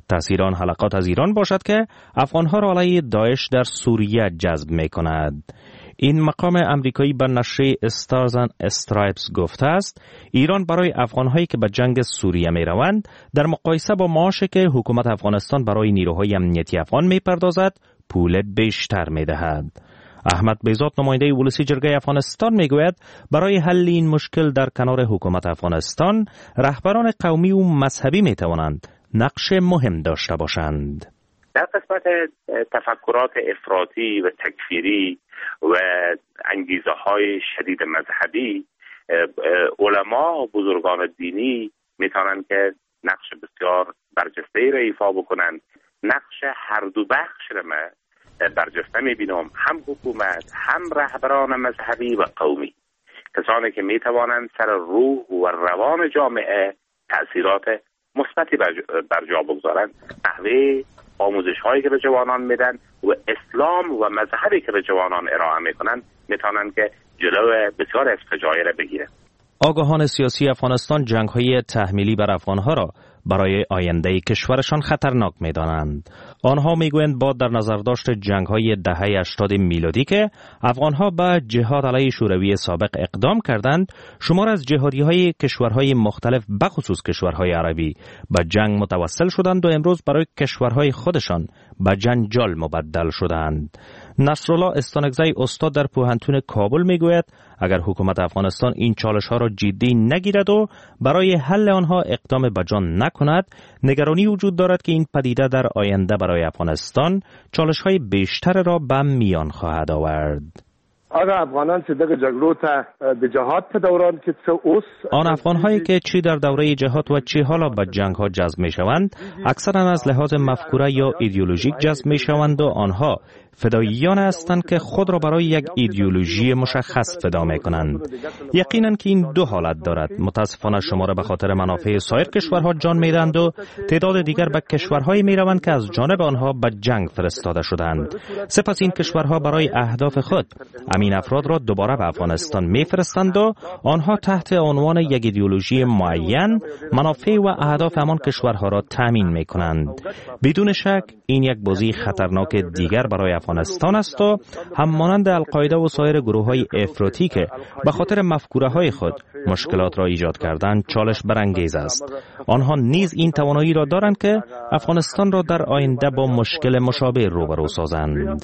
تأثیر آن حلقات از ایران باشد که افغانها را علیه داعش در سوریه جذب می کند. این مقام امریکایی به نشر استارز اند استرایپس گفته است ایران برای افغانهایی که به جنگ سوریه می روند در مقایسه با معاشی که حکومت افغانستان برای نیروهای امنیتی افغان می پردازد پول بیشتر می دهد. احمد بیزاد نماینده ولسی جرگه افغانستان می گوید برای حل این مشکل در کنار حکومت افغانستان رهبران قومی و مذهبی می توانند نقش مهم داشته باشند. در قسمت تفکرات افراطی و تکفیری و انگیزه های شدید مذهبی علما و بزرگان دینی می توانند که نقش بسیار برجسته را ایفا بکنند. نقش هر دو بخش را من برجسته می بینم، هم حکومت هم رهبران مذهبی و قومی، کسانی که می توانند سر روح و روان جامعه تأثیرات مثبتی بر جا بگذارند. نحوه آموزش هایی که به جوانان میدن و اسلام و مذهبی که به جوانان ارائه میکنن میتونن که جلو بسیار از فجایع را بگیرن. آگاهان سیاسی افغانستان جنگ های تحمیلی بر افغانها را برای آینده کشورشان خطرناک می‌دانند. آنها می‌گویند با در نظر داشت جنگ‌های دهه هشتاد میلادی که افغان‌ها به جهاد علیه شوروی سابق اقدام کردند، شمار از جهادی‌های کشورهای مختلف بخصوص کشورهای عربی به جنگ متوسل شدند و امروز برای کشورهای خودشان به جنجال مبدل شدند. نصرالله استانکزی استاد در پوهنتون کابل میگوید اگر حکومت افغانستان این چالش‌ها را جدی نگیرد و برای حل آنها اقدام به جان نکند، نگرانی وجود دارد که این پدیده در آینده برای افغانستان چالش‌های بیشتر را به میان خواهد آورد. آن افغانان چې دغه جګړو ته د جهاد په دوران کې څه اوس آن افغان‌هایی که چی در دوره جهاد و چی حالا به جنگ‌ها جذب می‌شوند اکثرا از لحاظ مفکوره یا ایدئولوژیک جذب می‌شوند و آنها فداییان هستند که خود را برای یک ایدئولوژی مشخص فدا می‌کنند. یقیناً که این دو حالت دارد. متاسفانه شمار به خاطر منافع سایر کشورها جان می‌دهند و تعداد دیگر به کشورهایی می‌روند که از جانب آنها به جنگ فرستاده شدند. سپس این کشورها برای اهداف خود این افراد را دوباره به افغانستان میفرستند و آنها تحت عنوان یک ایدئولوژی معین منافع و اهداف همان کشورها را تامین میکنند. بدون شک این یک بازی خطرناک دیگر برای افغانستان است و هم مانند القاعده و سایر گروه‌های افراطی که به خاطر مفکوره‌های خود مشکلات را ایجاد کردند چالش برانگیز است. آنها نیز این توانایی را دارند که افغانستان را در آینده با مشکل مشابه روبرو سازند.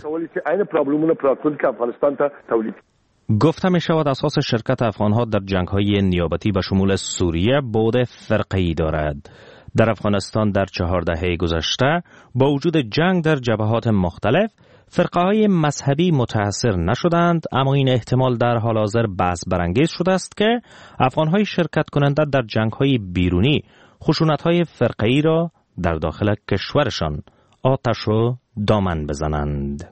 گفته می شود اساس شرکت افغانها در جنگ‌های نیابتی به شمول سوریه بعد فرقه‌ای دارد. در افغانستان در چهار دهه گذشته با وجود جنگ در جبهات مختلف فرقه‌های مذهبی متأثر نشدند، اما این احتمال در حال حاضر بحث برانگیز شده است که افغان‌های شرکت کننده در جنگ‌های بیرونی خشونت‌های فرقه‌ای را در داخل کشورشان آتش و دامن بزنند.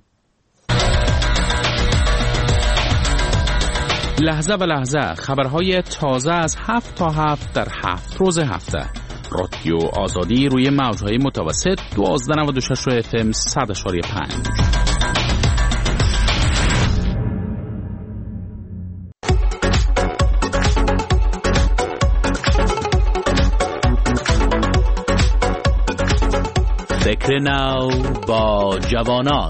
لحظه به لحظه خبرهای تازه از هفت تا هفت در هفت روز هفته. رادیو آزادی روی موجهای متوسط دوازده نود و شش اف ام صد اشاری پنج. فکر نو با جوانان.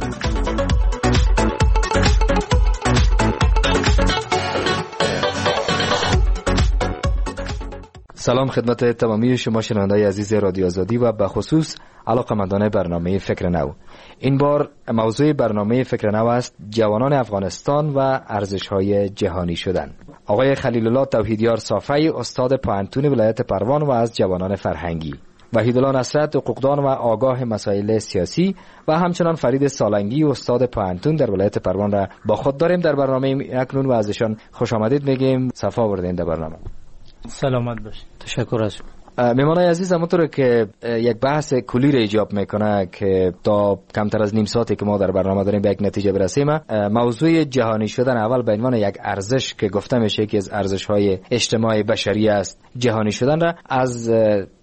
سلام خدمت تمامی شما شنوندگان عزیز رادیو آزادی و به خصوص علاقه‌مندان برنامه فکر نو. این بار موضوع برنامه فکر نو است جوانان افغانستان و ارزش‌های جهانی شدن. آقای خلیل الله توحیدیار صافی استاد پوهنتون ولایت پروان و از جوانان فرهنگی، وحیدالله نصرت حقوقدان و آگاه مسائل سیاسی و همچنان فرید سالنگی استاد پوهنتون در ولایت پروان را با خود داریم در برنامه اکنون و ازشان خوش آمدید میگیم. صفا آوردین در برنامه. سلامت باشید. تشکر از شما. میمانای عزیز، همونطور که یک بحث کلی را ایجاب میکنه که تا کمتر از نیم ساعتی که ما در برنامه داریم به یک نتیجه برسیم، موضوع جهانی شدن اول به عنوان یک ارزش که گفته میشه که از ارزش‌های اجتماعی بشری است، جهانی شدن را از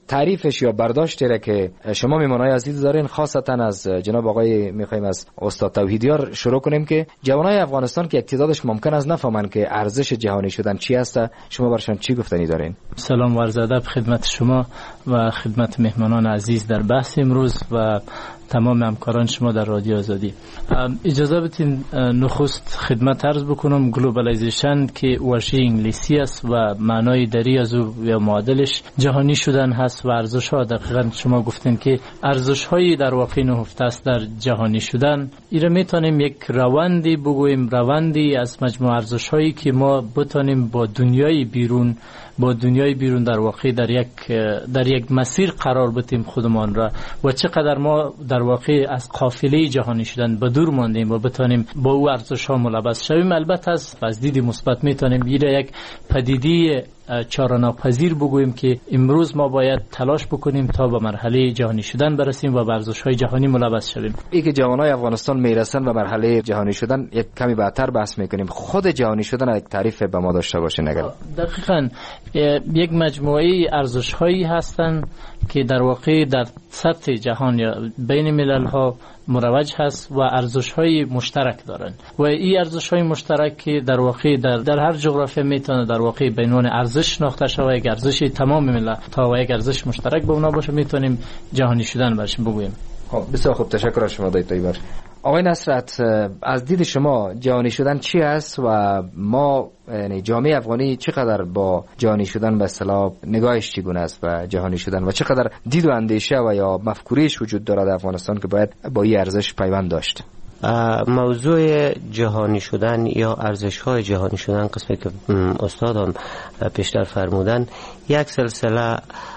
تعریفش یا برداشتی را که شما میمانای عزیز دارین، خاصتا از جناب آقای میخوایم از استاد توحیدیار شروع کنیم که جوانای افغانستان که اقتدارش ممکن است نفهمن که ارزش جهانی شدن چی است، شما برشان چی گفتنی دارین؟ سلام و عرض ادب خدمت شما و خدمت مهمانان عزیز در بحث امروز و تمام همکاران شما در رادیو آزادی. اجازه بدین نخست خدمت عرض بکنم گلوبالیزیشن که واژه انگلیسی است و معنای دری از او یا معادلش جهانی شدن هست و ارزش ها. دقیقاً شما گفتین که ارزش هایی در واقع نهفته است در جهانی شدن. این میتونیم یک روندی بگوییم، روندی از مجموع ارزش هایی که ما بتونیم با دنیای بیرون با دنیای بیرون در واقع در یک در یک مسیر قرار بدیم خودمان را و چقدر ما در واقع از قافله جهانی شدن به دور ماندیم و بتونیم با او ارزش ها ملبس شویم. البته از دید مثبت میتونیم این یک پدیده چاره‌ناپذیر بگوییم که امروز ما باید تلاش بکنیم تا به مرحله جهانی شدن برسیم و به ارزش‌های جهانی ملبس شویم. این که جوانای افغانستان میرسن به مرحله جهانی شدن یک کمی بعدتر بحث میکنیم. خود جهانی شدن یک تعریف به ما داشته باشه نگر؟ دقیقاً یک مجموعه ارزش‌هایی هستند که در واقع در سطح جهان یا بین ملل‌ها مروج هست و ارزش‌های مشترک دارن و این ارزش‌های مشترک که در واقع در در هر جغرافی میتونه در واقع به عنوان ارزش شناخته شود، یک ارزش تمام ملت تا و یک ارزش مشترک به اونا باشه، میتونیم جهانی شدن برشیم بگوییم. خب بسیار خوب، تشکر از شما دایتایی بر. آقای نصرت، از دید شما جهانی شدن چی است و ما یعنی جامعه افغانی چقدر با جهانی شدن به اصطلاح نگاهش چگونه است و جهانی شدن و چقدر دید و اندیشه و یا مفکوریش وجود دارد در افغانستان که باید با این ارزش پیوند داشت؟ موضوع جهانی شدن یا ارزش‌های جهانی شدن، قسمی که استادم پیشتر فرمودن، یک سلسله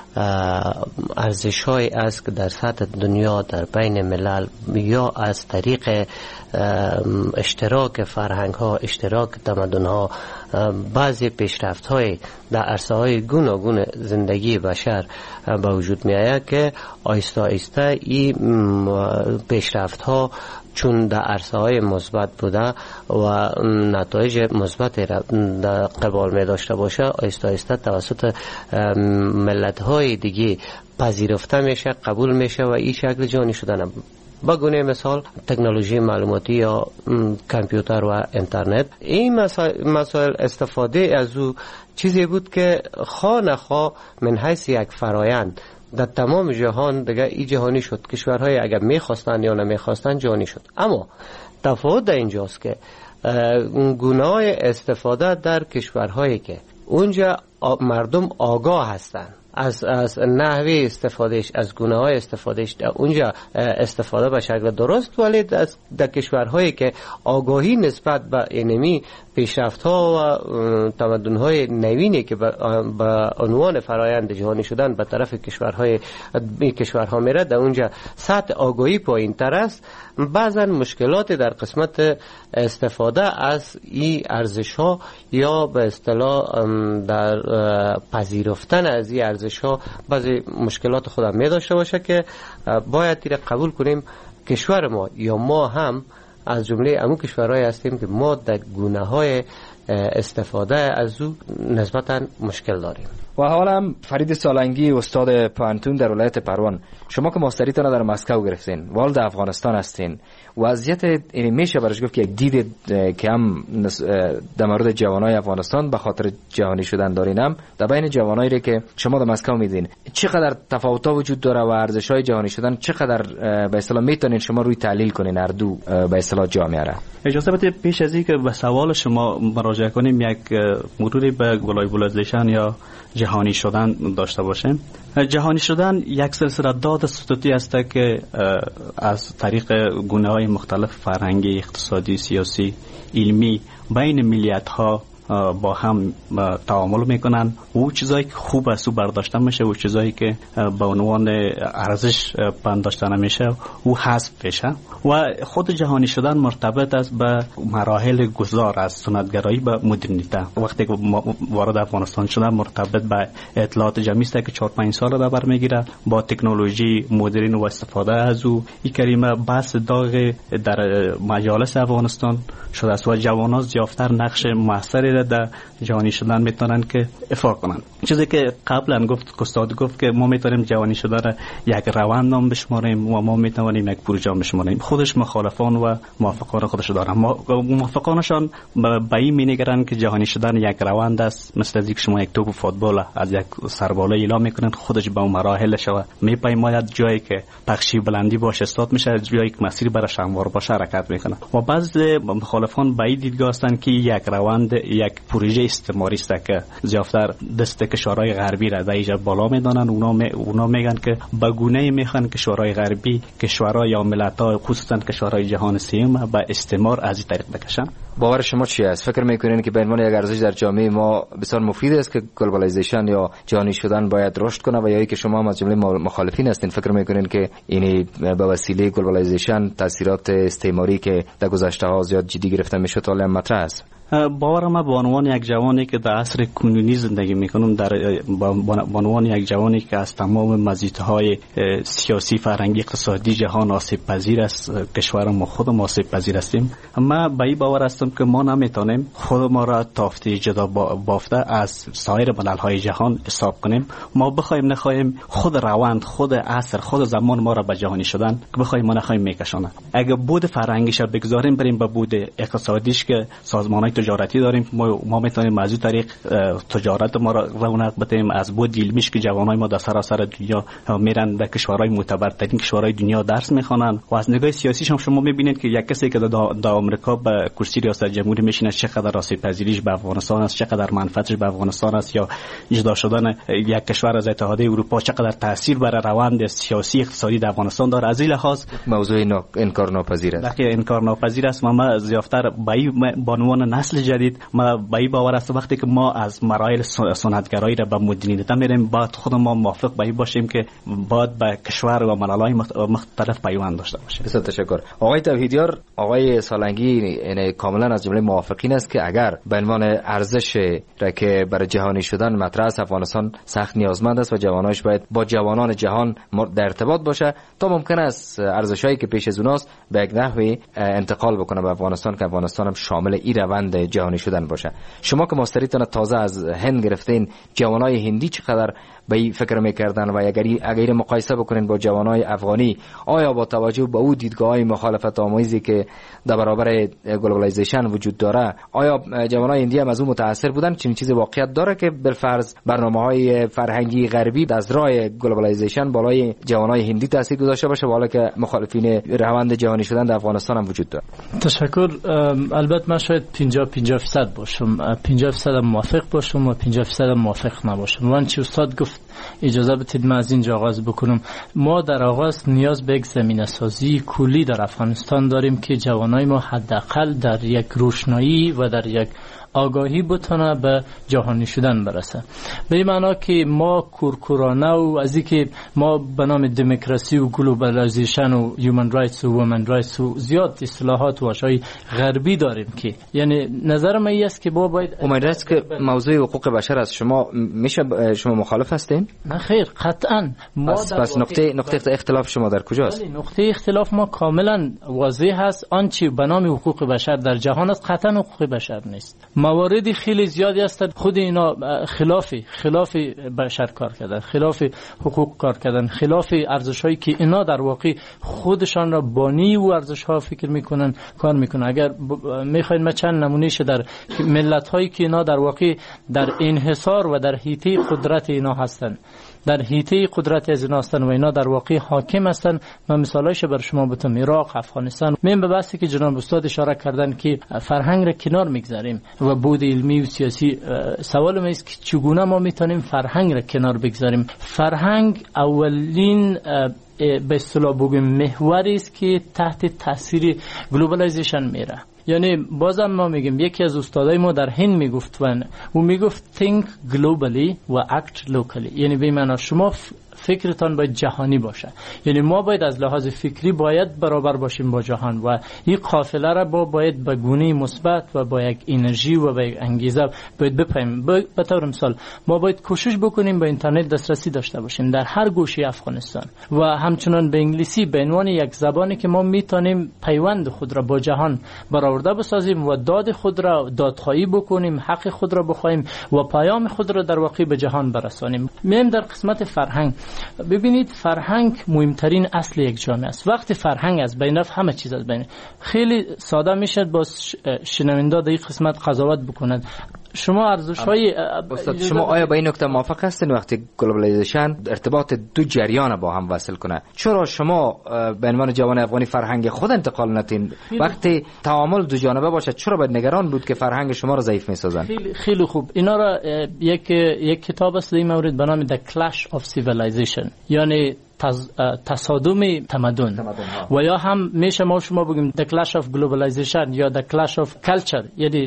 ارزش های است که در سطح دنیا در بین ملل یا از طریق اشتراک فرهنگ ها، اشتراک تمدن ها، بعضی پیشرفت های در عرصه های گوناگون زندگی بشر به وجود می آید که آیسته آیسته این پیشرفت ها چون در عرصه های مثبت بوده و نتایج مثبت را قبول می داشته باشه، آیسته آیسته توسط ملت های دیگه پذیرفته میشه، قبول میشه و این شکل جهانی شدن. با گونه مثال تکنولوژی معلوماتی یا کامپیوتر و اینترنت، این مسائل استفاده از او چیزی بود که خواه نخواه من حیث یک فرایند در تمام جهان دیگه ای جهانی شد. کشورهای اگر میخواستن یا نمیخواستن جهانی شد. اما تفاوت در اینجاست که گناه استفاده در کشورهایی که اونجا مردم آگاه هستن از از نحوه استفادهش، از گناه‌های استفادهش، اونجا استفاده به شکل درست، ولی در کشورهایی که آگاهی نسبت به اینمی پیشرفت‌ها و تمدن‌های نوینی که به عنوان فرایند جهانی شدن به طرف کشورهای کشورها میره، در اونجا سطح آگاهی پایین‌تر است. بعضا مشکلات در قسمت استفاده از این ارزش‌ها یا به اصطلاح در پذیرفتن از این ارزش‌ها بعضی مشکلات خود می داشته باشه که باید تیر قبول کنیم. کشور ما یا ما هم از جمله امو کشورهای هستیم که ما در گونه‌های استفاده از او نسبتاً مشکل داریم. و حالا هم فرید سالنگی، استاد پانتون در ولایت پروان، شما که ماستریتون در مسکو گرفتین، والد افغانستان هستین، وضعیت این میشه برش گفت که یک دید که هم در مورد جوانای افغانستان به خاطر جهانی شدن دارین، هم در بین جوانایی که شما در مسکو میدین چقدر تفاوت‌ها وجود داره و ارزش‌های جهانی شدن چقدر به اصطلاح میتونین شما روی تحلیل کنین هر دو به اصطلاح جامعه را؟ اجازه بدید پیش از اینکه به سوال شما مراجعه کنیم یک مروری به گلوبالیزیشن یا جهانی شدن داشته باشیم. جهانی شدن یک سلسله داد سطوحی است که از طریق گونه‌های مختلف فرهنگی، اقتصادی، سیاسی، علمی بین ملیت‌ها با هم تعامل میکنن. او چیزایی که خوب است او برداشته میشه، او چیزایی که به عنوان ارزش پنداشته نمیشه او حذف میشه. و خود جهانی شدن مرتبط است به مراحل گذار از سنتگرایی به مدرنیته. وقتی که وارد افغانستان شدن مرتبط به اطلاعات جمعی است که چهار پنج سال را بر میگیره، با تکنولوژی مدرن و استفاده از او. این کلمه بحث داغ در مجالس افغانستان شده است و جوانان زیافتر نقش موثر موارد در جهانی شدن میتونن که افاق کنن. چیزی که قبلا گفت استاد گفت که ما میتونیم جهانی شدن را یک روند نام بشماریم و ما میتونیم یک پروژه نام بشماریم. خودش مخالفان و موافقان خودش دارن. موافقانشان به این مینگرن که جهانی شدن یک روند است، مثل از اینکه شما یک توپ فوتبال از یک سربالا اعلام میکنن، خودش به مراحلش و میپیماید، جایی که پخشی بلندی باشه استاد میشه، جایی که مسیر برش هموار باشه حرکت میکنه. و بعضی مخالفان به این دیدگاه هستند که یک روند یک پروژه استعماری است که زیاتر دست کشورهای غربی را در اینجا بالا میدانن. اونا می اونا میگن که به گونه‌ای میخوان کشورهای غربی، کشورها یا ملت‌ها خصوصا کشورهای جهان سوم به استعمار از این طریق بکشن. باور شما چی است؟ فکر میکنین که به عنوان یک ارزش در جامعه ما بسیار مفید است که گلوبالیزیشن یا جهانی شدن باید رشد کنه و یا ای که شما هم از جمله مخالفین هستین فکر میکنین که این به وسیله گلوبالیزیشن تاثیرات استعماری که در گذشته ها زیاد جدی گرفته میشد حالا مطرح است؟ باورم به عنوان یک جوانی که در عصر کنونی زندگی میکنم، در به عنوان یک جوانی که از تمام مزیت‌های سیاسی، فرهنگی، اقتصادی جهان آسیب پذیر است، کشور ما خود ما آسیب پذیر هستیم، اما به این باور هستم که ما نمیتونیم خود ما را تافته جدا بافته از سایر ملل‌های جهان حساب کنیم. ما بخوایم نخوایم خود روند، خود عصر، خود زمان ما را به جهانی شدن که بخوایم ما نخوایم میکشونه. اگه بود فرهنگیش را بگذاریم بریم به بود اقتصادیش که سازمان‌های تجارتی داریم، ما, ما میتونیم از این طریق تجارت ما را رونق بدیم. از بود علمیش که جوانای ما در سراسر دنیا میرن در کشورهای معتبرترین کشورهای دنیا درس میخوانن. و از نگاه سیاسی هم شما میبینید که یک کسی که در آمریکا به کرسی ریاست جمهوری میشینه چقدر آسیب پذیریش به افغانستان است، چقدر منفعتش به افغانستان است، یا جدا شدن یک کشور از اتحادیه اروپا چقدر تاثیر بر روند سیاسی اقتصادی در افغانستان داره. از این لحاظ موضوع انکار ناپذیر است. که انکار ناپذیر است. ما زیاتر به عنوان نسل جدید ما به این باور است وقتی که ما از مراحل سنتگرایی را به مدرنیته میریم، باید خود ما موافق به این باشیم که باید به کشور و ملل‌های مختلف پیوند داشته باشیم. بسیار تشکر. آقای توحیدیار، آقای سالنگی یعنی کاملا از جمله موافقین است که اگر به عنوان ارزش را که برای جهانی شدن مطرح است، افغانستان سخت نیازمند است و جوانانش باید با جوانان جهان در ارتباط باشه تا ممکن است ارزشایی که پیش از اوناست به یک نحوی انتقال بکنه به افغانستان که افغانستان هم شامل این روند جهانی شدن باشه. شما که ماستریتون تازه از هند گرفتین، جوانای هندی چقدر به این فکر میکردن و اگر اگر مقایسه بکنین با جوانای افغانی، آیا با توجه به او دیدگاه‌های مخالفت آمیزی که در برابر گلوبالیزیشن وجود داره، آیا جوانای هندی هم از اون متاثر بودن؟ چنین چیزی واقعیت داره که بالفرض برنامه‌های فرهنگی غربی از راه گلوبالیزیشن بالای جوانای هندی تاثیر گذاشته باشه، حالا که مخالفین روند جهانی شدن در افغانستان هم وجود داره؟ تشکر. البته من شاید پنجاه پنجاه درصد باشم، پنجاه درصد موافق باشم و پنجاه درصد موافق نباشم. من چی استاد گفت اجازه بدید من از اینجا آغاز بکنم. ما در آغاز نیاز به یک زمینه سازی کلی در افغانستان داریم که جوانای ما حداقل در یک روشنایی و در یک آگاهی بتونه به جهانی شدن برسه. به این معنا که ما کورکورانه و از اینکه ما به نام دموکراسی و گلوبالیزیشن و هیومن رایتس و وومن رایتس و زیاد اصطلاحات و اشیاء غربی داریم که یعنی نظر من است که با باید وومن رایتس که موضوع حقوق بشر است. شما میشه شما مخالف هستین؟ نه خیر، قطعا. ما بس, بس نقطه نقطه اختلاف شما در کجاست؟ نقطه اختلاف ما کاملا واضح است. آنچه به نام حقوق بشر در جهان است قطعا حقوق بشر نیست. مواردی خیلی زیادی هستند خود اینا خلاف خلاف بشر کار کردن، خلاف حقوق کار کردن، خلاف ارزش‌هایی که اینا در واقع خودشان را بانی و ارزش‌ها فکر میکنن کار میکنن. اگر میخواین ما چند نمونهش در ملت‌هایی که اینا در واقع در انحصار و در حیطه قدرت اینا هستند، در حیطه قدرت از اینا هستند و اینا در واقع حاکم هستند. من مثالایش بر شما بتم عراق، افغانستان. من به بحثی که جناب استاد اشاره کردن که فرهنگ را کنار میگذاریم و بود علمی و سیاسی، سوال ما است که چگونه ما میتونیم فرهنگ را کنار بگذاریم. فرهنگ اولین به اصطلاح بگیم محوری است که تحت تاثیر گلوبالیزیشن میره. یعنی بازم ما میگیم یکی از استادای ما در هند میگفت و او میگفت think globally و act locally، یعنی به معنی شما فکرتان باید جهانی باشه. یعنی ما باید از لحاظ فکری باید برابر باشیم با جهان و این قافله را با باید به گونه مثبت و با یک انرژی و با یک انگیزه باید بپیمیم. به طور مثال ما باید کوشش بکنیم به اینترنت دسترسی داشته باشیم در هر گوشه افغانستان و همچنان به انگلیسی به عنوان یک زبانی که ما میتونیم پیوند خود را با جهان برآورده بسازیم و داد خود را دادخواهی بکنیم، حق خود را بخواهیم و پیام خود را در واقع به جهان برسانیم. میم در قسمت فرهنگ، ببینید فرهنگ مهمترین اصل یک جامعه است. وقتی فرهنگ از بین رفت همه چیز از بین. خیلی ساده میشه با شنونده در این قسمت قضاوت بکنند. شما ارزش‌های شما آیا با این نکته موافق هستین وقتی گلوبالیزیشن ارتباط دو جریان با هم وصل کنه؟ چرا شما به عنوان جوان افغانی فرهنگ خود انتقال ندین؟ وقتی تعامل دو جانبه باشه چرا باید نگران بود که فرهنگ شما را ضعیف می‌سازن؟ خیلی خیلی خوب. اینا را یک یک کتاب است در این مورد به نام The Clash of Civilization، یعنی تصادم تمدن و یا هم میشه ما شما بگیم The Clash of Globalization یا The Clash of Culture، یعنی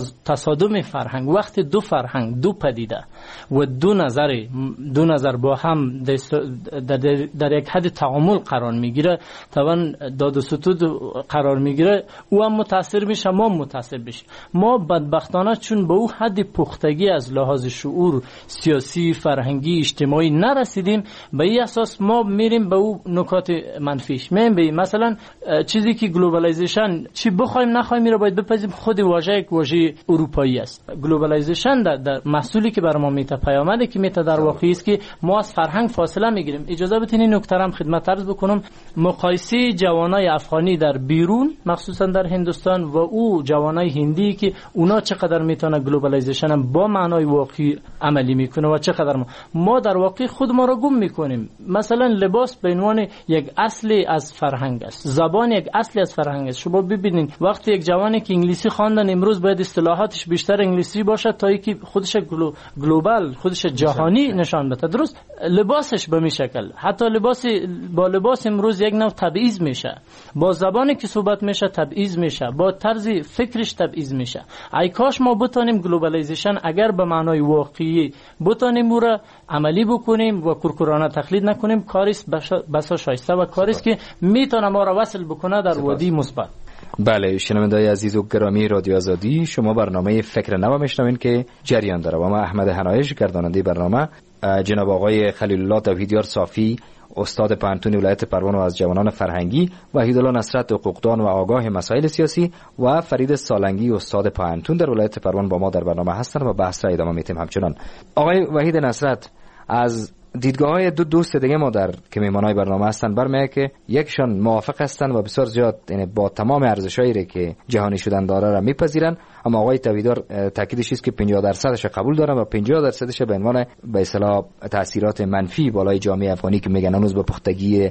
تصادم فرهنگ. وقتی دو فرهنگ، دو پدیده و دو نظر دو نظر با هم در, در, در یک حد تعامل قرار میگیره، طبعا داد و ستود قرار میگیره، او هم متاثر میشه، ما متاثر بشیم. ما بدبختانه چون به او حد پختگی از لحاظ شعور سیاسی، فرهنگی، اجتماعی نرسیدیم، به این اساس ما میریم به او نکات منفیش. میگیم به مثلا چیزی که گلوبالیزیشن چی بخوایم نخوایم میره باید بپذیم خود واژه یک واژه اروپایی است. گلوبالیزیشن در, در محصولی که بر ما میته، پیامدی که میته در واقع است که ما از فرهنگ فاصله میگیریم. اجازه بدین این نکته هم خدمت عرض بکنم. مقایسه جوانای افغانی در بیرون مخصوصا در هندوستان و او جوانای هندی که اونا چقدر میتونه گلوبالیزیشن با معنای واقعی عملی میکنه و چقدر ما, ما در واقع خود ما را گم میکنیم. مثلا لباس به عنوان یک اصلی از فرهنگ است، زبان یک اصلی از فرهنگ است. شما ببینید وقتی یک جوانی که انگلیسی خواندن امروز باید اصطلاحاتش بیشتر انگلیسی باشه تا اینکه خودش گلو، گلوبال خودش جهانی نشان بده. درست لباسش به می شکل، حتی لباس با لباس امروز یک نوع تبعیض میشه، با زبانی که صحبت میشه تبعیض میشه، با طرز فکرش تبعیض میشه. ای کاش ما بتونیم گلوبالیزیشن اگر به معنای واقعی بتونیم او را عملی بکنیم و کورکورانه تقلید نکنیم، کاریست بسا شایسته و کاریست که میتونه ما را وصل بکنه در وادی مثبت. بله، شنونده‌های عزیز و گرامی رادیو آزادی، شما برنامه فکر نو میشنوین که جریان داره و ما احمد حنایش گرداننده برنامه، جناب آقای خلیل الله توحیدیار صافی استاد پانتون ولایت پروان و از جوانان فرهنگی، وحیدالله نصرت حقوقدان و آگاه مسائل سیاسی و فرید سالنگی استاد پانتون در ولایت پروان با ما در برنامه هستند و بحث را ادامه میتیم. همچنان آقای وحید نصرت، از دیدگاه‌های دو دوست دیگه ما در که میهمانای برنامه هستن برمیاد که یکشان موافق هستن و بسیار زیاد یعنی با تمام ارزشایی که جهانی شدن داره را میپذیرن، اما آقای توحیدیار تاکیدش است که پنجاه درصدش قبول دارن و پنجاه درصدش به عنوان به اصطلاح تاثیرات منفی بالای جامعه افغانی که میگن هنوز به پختگی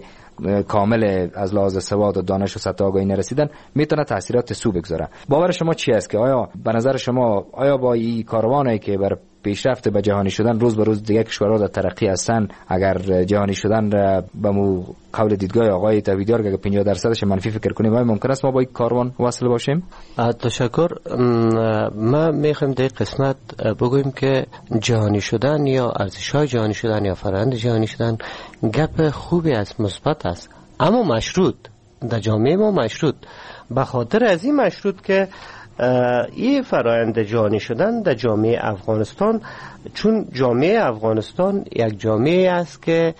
کامل از لحاظ سواد و دانش و سطح آگاهی نرسیدن میتونه تاثیرات سو بگذاره. باور شما چی است که آیا به نظر شما آیا با این کاروانی که بر پیشرفت به جهانی شدن روز به روز دیگه کشورها در ترقی هستن، اگر جهانی شدن به مو قول دیدگاه آقای توحیدیار که پنجاه درصدش منفی فکر کنیم، آیا ممکن است ما با این کاروان وصل باشیم؟ تشکر. ما میخوایم در قسمت بگویم که جهانی شدن یا ارزش‌های جهانی شدن یا فرآیند جهانی شدن گپ خوبی است، مثبت است، اما مشروط در جامعه ما مشروط. به خاطر از این مشروط که این فرآیند جهانی شدن در جامعه افغانستان، چون جامعه افغانستان یک جامعه است که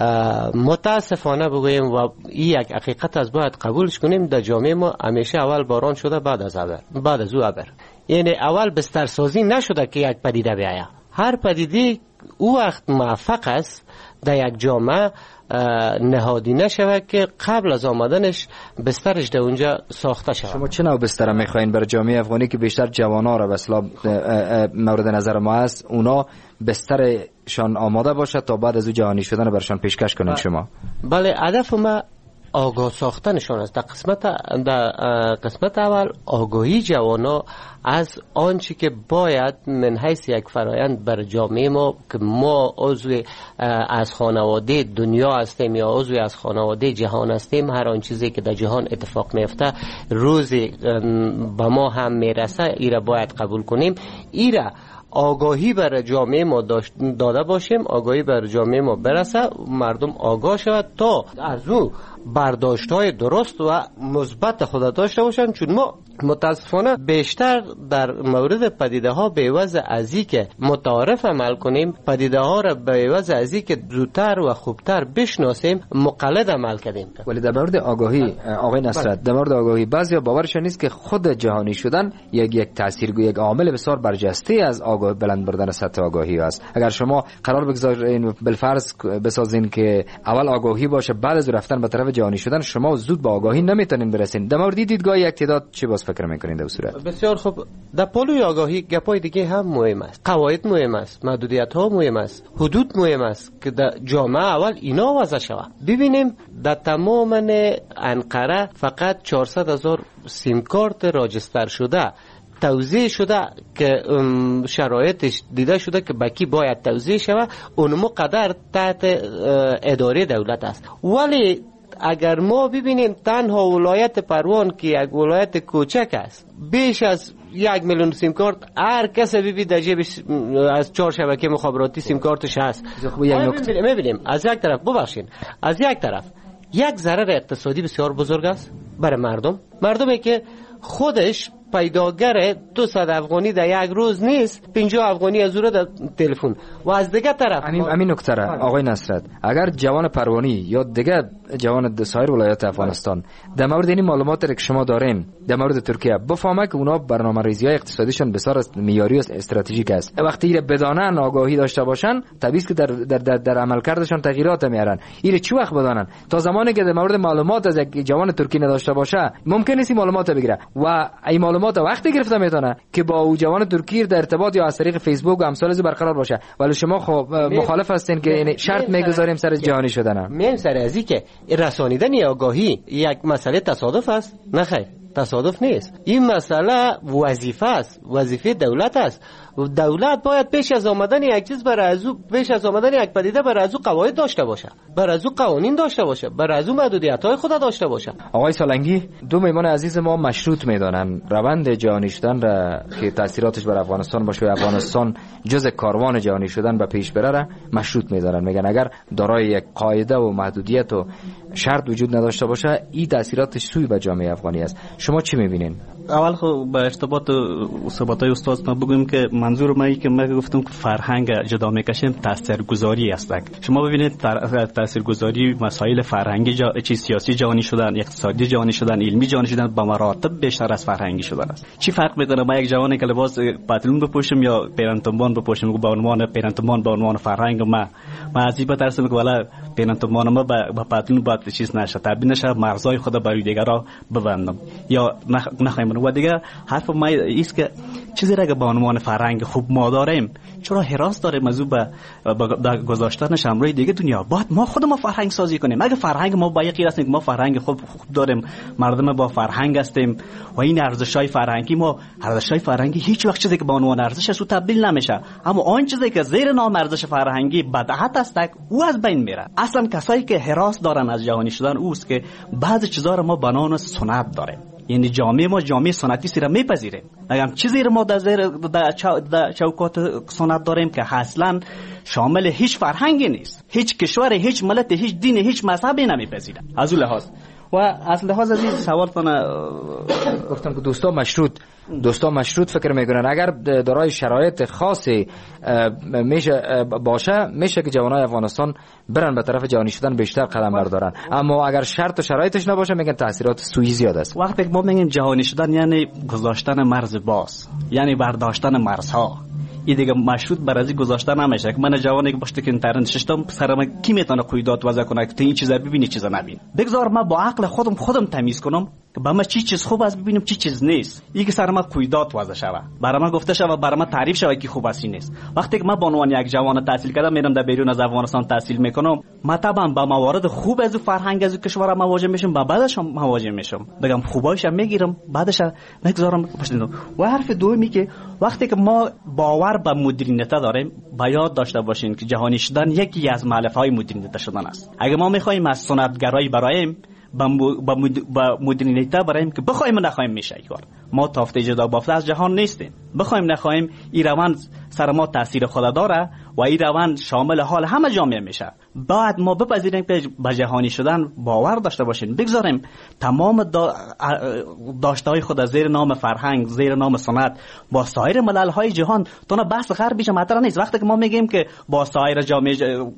متاسفانه بگویم و این یک حقیقت از باید قبولش کنیم، در جامعه ما همیشه اول باران شده بعد از ابر، بعد از او ابر. یعنی اول بسترسازی نشده که یک پدیده بیاید. هر پدیده او وقت موفق است در یک جامعه نهادی نشود که قبل از آمدنش بسترش در اونجا ساخته شود. شما چه نوع بستر میخواین برای جامعه افغانی که بیشتر جوانا را به اصطلاح مورد نظر ما است، اونا بسترشان آماده باشه تا بعد از او جهانی شدن برشان پیشکش کنن شما؟ بله، هدف ما آگاه ساختنشان است. در قسمت در قسمت اول آگاهی جوانا از آنچه که باید من حیث یک فرایند بر جامعه ما که ما عضو از خانواده دنیا هستیم یا عضو از خانواده جهان هستیم، هر آن چیزی که در جهان اتفاق میفته روزی به ما هم میرسه، ایره باید قبول کنیم. ایره آگاهی بر جامعه ما داده باشیم، آگاهی بر جامعه ما برسه، مردم آگاه شود تا از او برداشت‌های درست و مثبت خود داشته باشند. چون ما متاسفانه بیشتر در مورد پدیده ها به عوض از این که متعارف عمل کنیم، پدیده ها را به عوض از این که زودتر و خوبتر بشناسیم مقلد عمل کردیم. ولی در مورد آگاهی آقای نصرت، در مورد آگاهی بعضیا باورشون نیست که خود جهانی شدن یک یک تاثیرگذار، یک عامل بسیار برجسته از آگاه بلند بردن سطح آگاهی است. اگر شما قرار بگذارین بالفرض بسازین که اول آگاهی باشه بعد از رفتن به طرف جهانی شدن، شما زود به آگاهی نمیتونین برسین. در مورد دیدگاه یک تعداد چی باز فکر میکنین در صورت؟ بسیار خوب. در پالوی آگاهی گپای دیگه هم مهم است، قواعد مهم است، محدودیت ها مهم است، حدود مهم است که در جامعه اول اینا وضع شود. ببینیم در تمام انقره فقط چهارصد هزار سیم کارت راجستر شده توزیع شده که شرایطش دیده شده که بکی باید توزیع شود، اونمو قدر تحت اداره دولت است. ولی اگر ما ببینیم تنها ولایت پروان که یک ولایت کوچک است، بیش از یک میلیون سیم کارت هر کسی ببین در جیبش از چهار شبکه مخابراتی سیم کارتش هست. میبینیم از یک طرف ببخشین از یک طرف یک ضرر اقتصادی بسیار بزرگ است برای مردم، مردمی که خودش پیداگر دو صد افغانی در یک روز نیست، پنجاه افغانی از او را در تلفن. و از دیگه طرف همین همین نکته را آقای نصرت، اگر جوان پروانی یا دیگه جوان سایر ولایات افغانستان در مورد این معلومات که شما دارین در مورد ترکیه بفهمه که اونا برنامه‌ریزی‌های اقتصادیشون بسیار معیاری و استراتژیک است، وقتی ایره بدانن آگاهی داشته باشن طبیعی است که در در در, در عملکردشون تغییرات میارن. ایره چه وقت بدانن؟ تا زمانی که در مورد معلومات از یک جوان ترکی نداشته باشه ممکن نیست معلومات بگیره و این معلومات وقتی گرفته میتونه که با او جوان ترکی در ارتباط یا از طریق فیسبوک و امثال از برقرار باشه. ولی شما خب مخالف هستین که یعنی شرط میگذاریم سر جهانی شدن. من سر ازی که رسانیدن آگاهی یک مسئله تصادف است؟ نه خیر، تصادف نیست. این مسئله وظیفه است، وظیفه دولت است. دولت باید پیش از آمدن یک چیز برای از او پیش از آمدن یک پدیده برای از او قواعد داشته باشه، برای از او قوانین داشته باشه، برای از او محدودیت‌های خود داشته باشه. آقای سالنگی، دو میمون عزیز ما مشروط میدانن روند جهانی شدن را که تاثیراتش بر افغانستان باشه و افغانستان جزء کاروان جهانی شدن به پیش بره را مشروط میدارن. میگن اگر دارای یک قاعده و محدودیت و شرط وجود نداشته باشه این تاثیراتش سوی به جامعه افغانی است. شما چی میبینین؟ اول خب به ارتباط صحبت‌های استاد ما بگویم که منظور ما که من گفتم که فرهنگ جدا میکشیم تاثیرگذاری است. شما ببینید تاثیرگذاری مسائل فرهنگی جا... چی سیاسی جهانی شدن، اقتصادی جهانی شدن، علمی جهانی شدن با مراتب بیشتر از فرهنگی شدن است. چی فرق میکنه ما یک جوانی که لباس پتلون بپوشم یا پیرنتنبان بپوشم با عنوان پیرنتنبان با عنوان فرهنگ ما ما از این بترسم که والا پیرنتنبان ما با پتلون با چیز نشه تبدیل نشه مرزهای خود برای دیگران ببندم یا نخوایم. و دیگه حرف ما است که چیزی را که با عنوان فرهنگ خوب ما داریم چرا حراس داریم از او به گذاشتنش امروی دیگه دنیا؟ باید ما خود ما فرهنگ سازی کنیم. اگه فرهنگ ما با یقین هستیم که ما فرهنگ خوب خوب داریم، مردم با فرهنگ هستیم و این ارزش‌های فرهنگی ما ارزش‌های فرهنگی هیچ وقت چیزی که با عنوان ارزش است تبدیل نمیشه، اما آن چیزی که زیر نام ارزش فرهنگی بدعت است او از بین میره. اصلا کسایی که حراس دارن از جهانی شدن اوست که بعضی چیزا رو ما بنان سنت داریم، یعنی جامعه ما جامعه سنتی سیره میپذیریم. اگر چیزی رو ما در زیر در چوکات سنت داریم که اصلا شامل هیچ فرهنگی نیست، هیچ کشور، هیچ ملت، هیچ دین، هیچ مذهبی نمیپذیره. از اون لحاظ و از لحاظ از این سوالتون گفتم که دوستا مشروط دوستا مشروط فکر میکنن اگر دارای شرایط خاصی میشه باشه میشه که جوانای افغانستان برن به طرف جهانی شدن بیشتر قدم بردارن، اما اگر شرط و شرایطش نباشه میگن تاثیرات سوئی زیاد است. وقتی ما میگیم جهانی شدن یعنی گذاشتن مرز باز، یعنی برداشتن مرزها. این دیگه مشروط بر ازی گذاشتن نمیشه که من جوانی که باشه که اینترنت ششتم سرم کی میتونه قیودات وضع کنه که این چیزا ببینی چیزا نبین. بگذار ما با عقل خودم خودم تمیز کنم که با ما چی چیز خوب است ببینیم چی چیز نیست. این که سر ما قیودات وضع شوه، برای ما گفته شوه، برای ما تعریف شوه که خوب است نیست. وقتی که ما به عنوان یک جوان تحصیل کردم میرم در بیرون از افغانستان تحصیل میکنم، ما طبعا با موارد خوب از فرهنگ از کشور مواجه میشم، با بعدش مواجه میشم، بگم خوبایش میگیرم، بعدش میگذارم پشت. و حرف دومی که وقتی که ما باور به مدرنیته داریم، باید داشته باشین که جهانی شدن یکی از مؤلفه‌های مدرنیته شدن است. اگه ما میخوایم از سنتگرایی برایم با مدرنیته برای اینکه بخوایم نخوایم میشه کار. ما تافته جدا بافته از جهان نیستیم. بخوایم نخوایم این روند سر ما تاثیر خود داره و این روند شامل حال همه جامعه میشه. بعد ما بپذیریم که به جهانی شدن باور داشته باشیم، بگذاریم تمام دا داشته های خود زیر نام فرهنگ، زیر نام سنت با سایر ملل های جهان. تو نه بحث غربی مطرح نیست. وقتی که ما میگیم که با سایر جامعه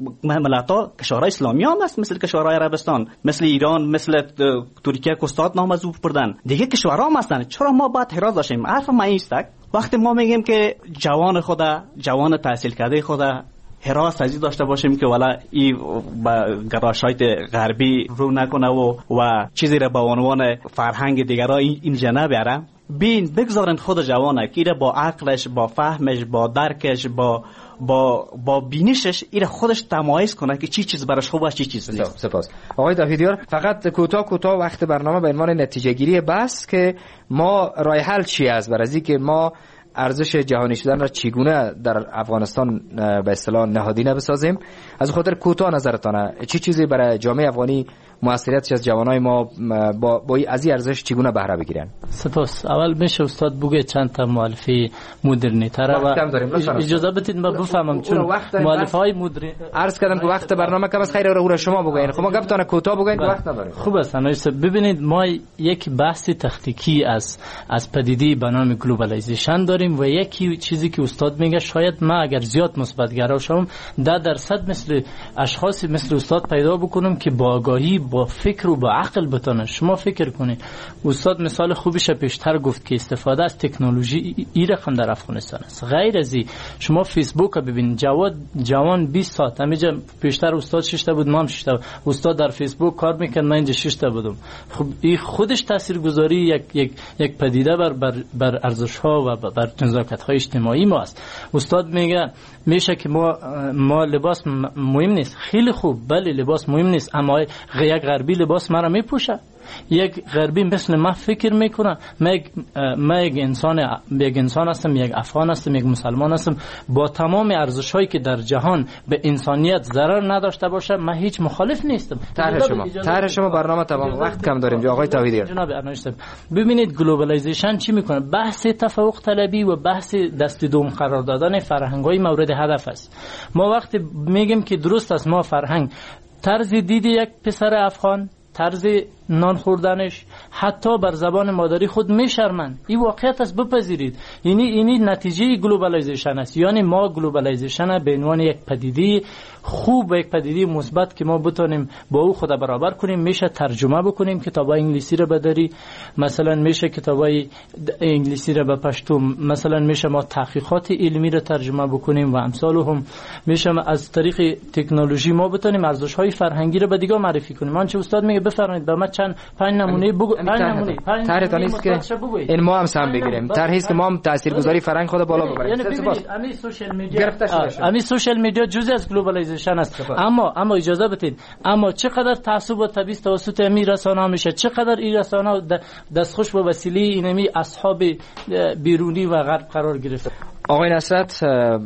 ملت ها، کشورهای اسلامی هم هست، مثل کشورهای عربستان، مثل ایران، مثل ترکیه که استاد نام از او بردن، دیگه کشورها هم هستن. چرا ما باید حراس داشتیم؟ حرف ما است وقتی ما میگیم که جوان خدا، جوان تحصیل کرده خدا حراس ازی داشته باشیم که والا این با گرایشات غربی رو نکنه و و چیزی را به عنوان فرهنگ دیگرها اینجا نبره. بین بگذارن خود جوانه که ایره با عقلش، با فهمش، با درکش، با با با بینشش ایره خودش تمایز کنه که چی چیز براش خوبه، چی چیز نیست. سپاس آقای داوودیار. فقط کوتاه کوتاه وقت برنامه به عنوان نتیجه گیری بس که ما راه حل چی است برای اینکه ما ارزش جهانی شدن را چگونه در افغانستان به اصطلاح نهادینه بسازیم؟ از خاطر کوتاه نظرتانه چی چیزی برای جامعه افغانی موثریتش از جوانای ما با با از این ارزش چگونه بهره بگیرن؟ سپاس. اول میشه استاد بگه چند تا مؤلفه مدرنی تر و اجازه بدید من بفهمم چون مؤلفه های مدرن عرض کردم که وقت برنامه کم است، خیر او را شما بگین. خب ما گفتن کوتاه بگین که وقت نداریم. خوب است. ببینید ما یک بحث تاکتیکی از از پدیده به نام گلوبالیزیشن داریم و یکی چیزی که استاد میگه شاید ما اگر زیاد مثبت گرا شوم ده درصد مثل اشخاصی مثل استاد پیدا بکنم که با آگاهی، با فکر و با عقل بتونه. شما فکر کنید استاد مثال خوبیش پیشتر گفت که استفاده از تکنولوژی این رقم در افغانستان است. غیر از این شما فیسبوک ببین، جواد جوان بیست ساعت همینجا پیشتر استاد شش تا بود، ما هم شش تا. استاد در فیسبوک کار میکرد، من اینجا شش تا بودم. خب این خودش تاثیرگذاری یک یک یک پدیده بر بر, بر ارزش ها و بر نزاکت های اجتماعی ما است. استاد میگه میشه که ما ما لباس مهم نیست. خیلی خوب، بله لباس مهم نیست، اما یک غربی لباس مرا میپوشه. یک غربی مثل من فکر میکنه من من یک انسان یک انسان هستم، یک افغان هستم، یک مسلمان هستم، با تمام ارزش هایی که در جهان به انسانیت ضرر نداشته باشه من هیچ مخالف نیستم. طرح شما طرح شما برنامه تمام، وقت کم داریم آقای داوودیار. جناب ارنشت ببینید گلوبالیزیشن چی میکنه؟ بحث تفوق طلبی و بحث دست دوم قرار دادن فرهنگ های مورد هدف است. ما وقتی میگیم که درست است ما فرهنگ طرز دید یک پسر افغان، طرز نان خوردنش، حتی بر زبان مادری خود میشرمن. این واقعیت است، بپذیرید. یعنی اینی نتیجه گلوبالیزیشن است. یعنی ما گلوبالیزیشن به عنوان یک پدیده خوب و یک پدیده مثبت که ما بتونیم با او خود برابر کنیم میشه ترجمه بکنیم. کتابای انگلیسی رو بداری، مثلا میشه کتابای انگلیسی رو به پشتو، مثلا میشه ما تحقیقات علمی رو ترجمه بکنیم و امثال هم میشه از طریق تکنولوژی ما بتونیم ارزش‌های فرهنگی رو به دیگه معرفی کنیم. من چه استاد میگه بفرمایید به من چند پنج نمونه بگو. پنج نمونه طرح نیست که این ما هم سهم بگیریم. طرح است که ما هم تاثیرگذاری فرهنگ خود بالا ببریم. یعنی ببینید همین سوشال میدیا همین سوشال میدیا جزئی از گلوبالیزیشن است. اما اما اجازه بدید، اما چقدر تعصب و تبعیض توسط امی رسانه‌ها میشه، چقدر این رسانه‌ها دستخوش به وسیله اینمی اصحاب بیرونی و غرب قرار گرفت. آقای نصرت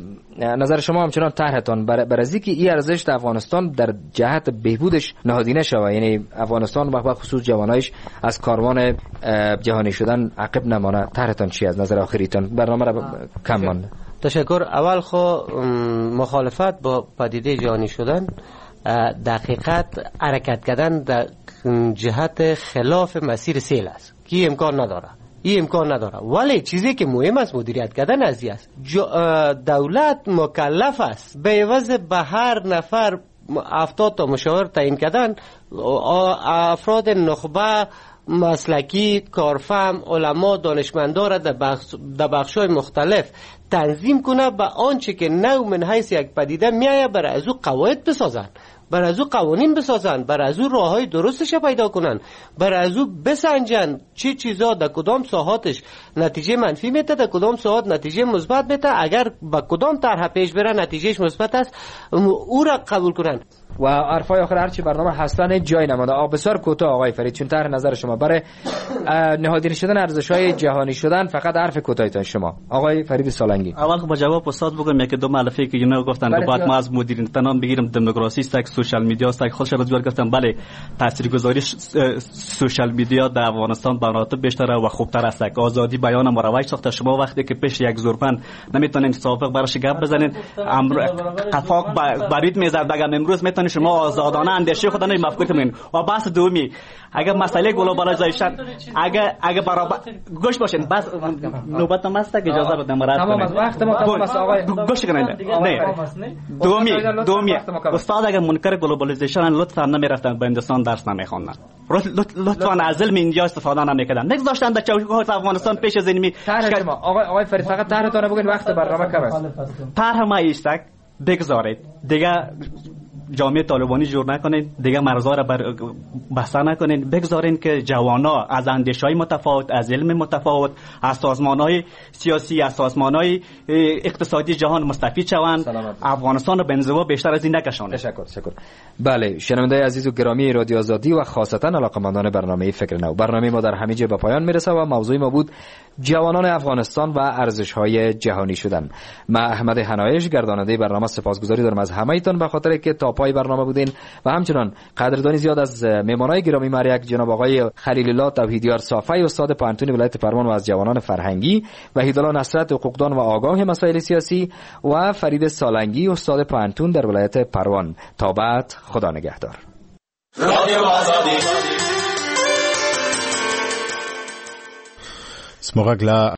نظر شما همچنان طرحتان بر از اینکه این ارزش در افغانستان در جهت بهبودش نهادینه شود، یعنی افغانستان و خصوص جوانایش از کاروان جهانی شدن عقب نمانه، طرحتان چی از نظر آخریتان؟ برنامه را کم مانده. تشکر. اول خو مخالفت با پدیده جهانی شدن دقیقاً حرکت کردن در جهت خلاف مسیر سیل است که امکان نداره. این امکان نداره. ولی چیزی که مهم است مدیریت کردن از است. دولت مکلف است به عوض به هر نفر هفتاد تا مشاور تعیین کردن افراد نخبه، مسلکی، کارفهم، علما، دانشمندان را در بخش‌های مختلف تنظیم کنه به آنچه که نو من حیث یک پدیده میایه برای از او قواعد بسازن، برای از او قوانین بسازن، برای از او راههای درستش پیدا کنن، برای از او بسنجن چه چیزا در کدام ساحاتش نتیجه منفی میده، در کدام ساحات نتیجه مثبت میده. اگر با کدام طرح پیش بره نتیجهش مثبت است او را قبول کنن. و حرفای آخر هرچی برنامه هستن جای نمانده. آ بسیار کوتاه آقای فرید، چون طرح نظر شما برای نهادینه شدن ارزش‌های جهانی شدن فقط حرف کوتاهتون شما آقای فرید سالنگی. اول با جواب استاد بگم یک دو ملفی که اینا گفتن که بعد ما از مدیرین تنام بگیریم دموکراسی است که سوشال میدیا است که خودش روزگار گفتن. بله تاثیرگذاری سوشال میدیا در افغانستان به مراتب بیشتر و خوبتر است. آزادی بیان ما رواج ساخته. شما وقتی که پیش یک زورپن نمیتونین صافق براش گپ بزنین امر قفاق برید میزد، بگم امروز میتونین شما آزادانه اندیشه خودتون مفکوک کنین. و بحث دومی اگر مسئله گلوبالیزیشن اگر اگر برابر گوش باشین بس نوبت ما است که اجازه بدم مراد تمام از وقت ما تمام است آقای گوش کنین. نه دومی دومی استاد اگر منکر گلوبالیزیشن لطفا نمیرفتن به هندوستان درس نمیخوندن، لطفا از علم اینجا استفاده نمیکردن، نگذاشتن در چوکات افغانستان پیش از اینمی. آقای آقای فرید فقط طرحتون بگین وقت برنامه کم است. طرح ما است بگذارید دیگه جامعه طالبانی جور نکنین، دیگه مرزها را بر بسته نکنین، بگذارین که جوانا از اندیشه‌های متفاوت، از علم متفاوت، از سازمان‌های سیاسی، از سازمان‌های اقتصادی جهان مستفید شوند. افغانستان رو به انزوا بیشتر از این نکشانه. تشکر تشکر. بله شنونده عزیز و گرامی رادیو آزادی و خاصتا علاقه‌مندان برنامه فکر نو، برنامه ما در همینجا به پایان میرسه و موضوع ما بود جوانان افغانستان و ارزش‌های جهانی شدن. من احمد حنایش گرداننده برنامه سپاسگزاری دارم از همه‌تون به خاطر که تا پای برنامه بودین و همچنان قدردانی زیاد از مهمانای گرامی ما یک جناب آقای خلیل الله توحیدیار صافی استاد پانتون ولایت پروان و از جوانان فرهنگی، وحید الله نصرت حقوقدان و آگاه مسائل سیاسی و فرید سالنگی استاد پانتون در ولایت پروان. تا بعد خدا نگهدار. رادیو آزادی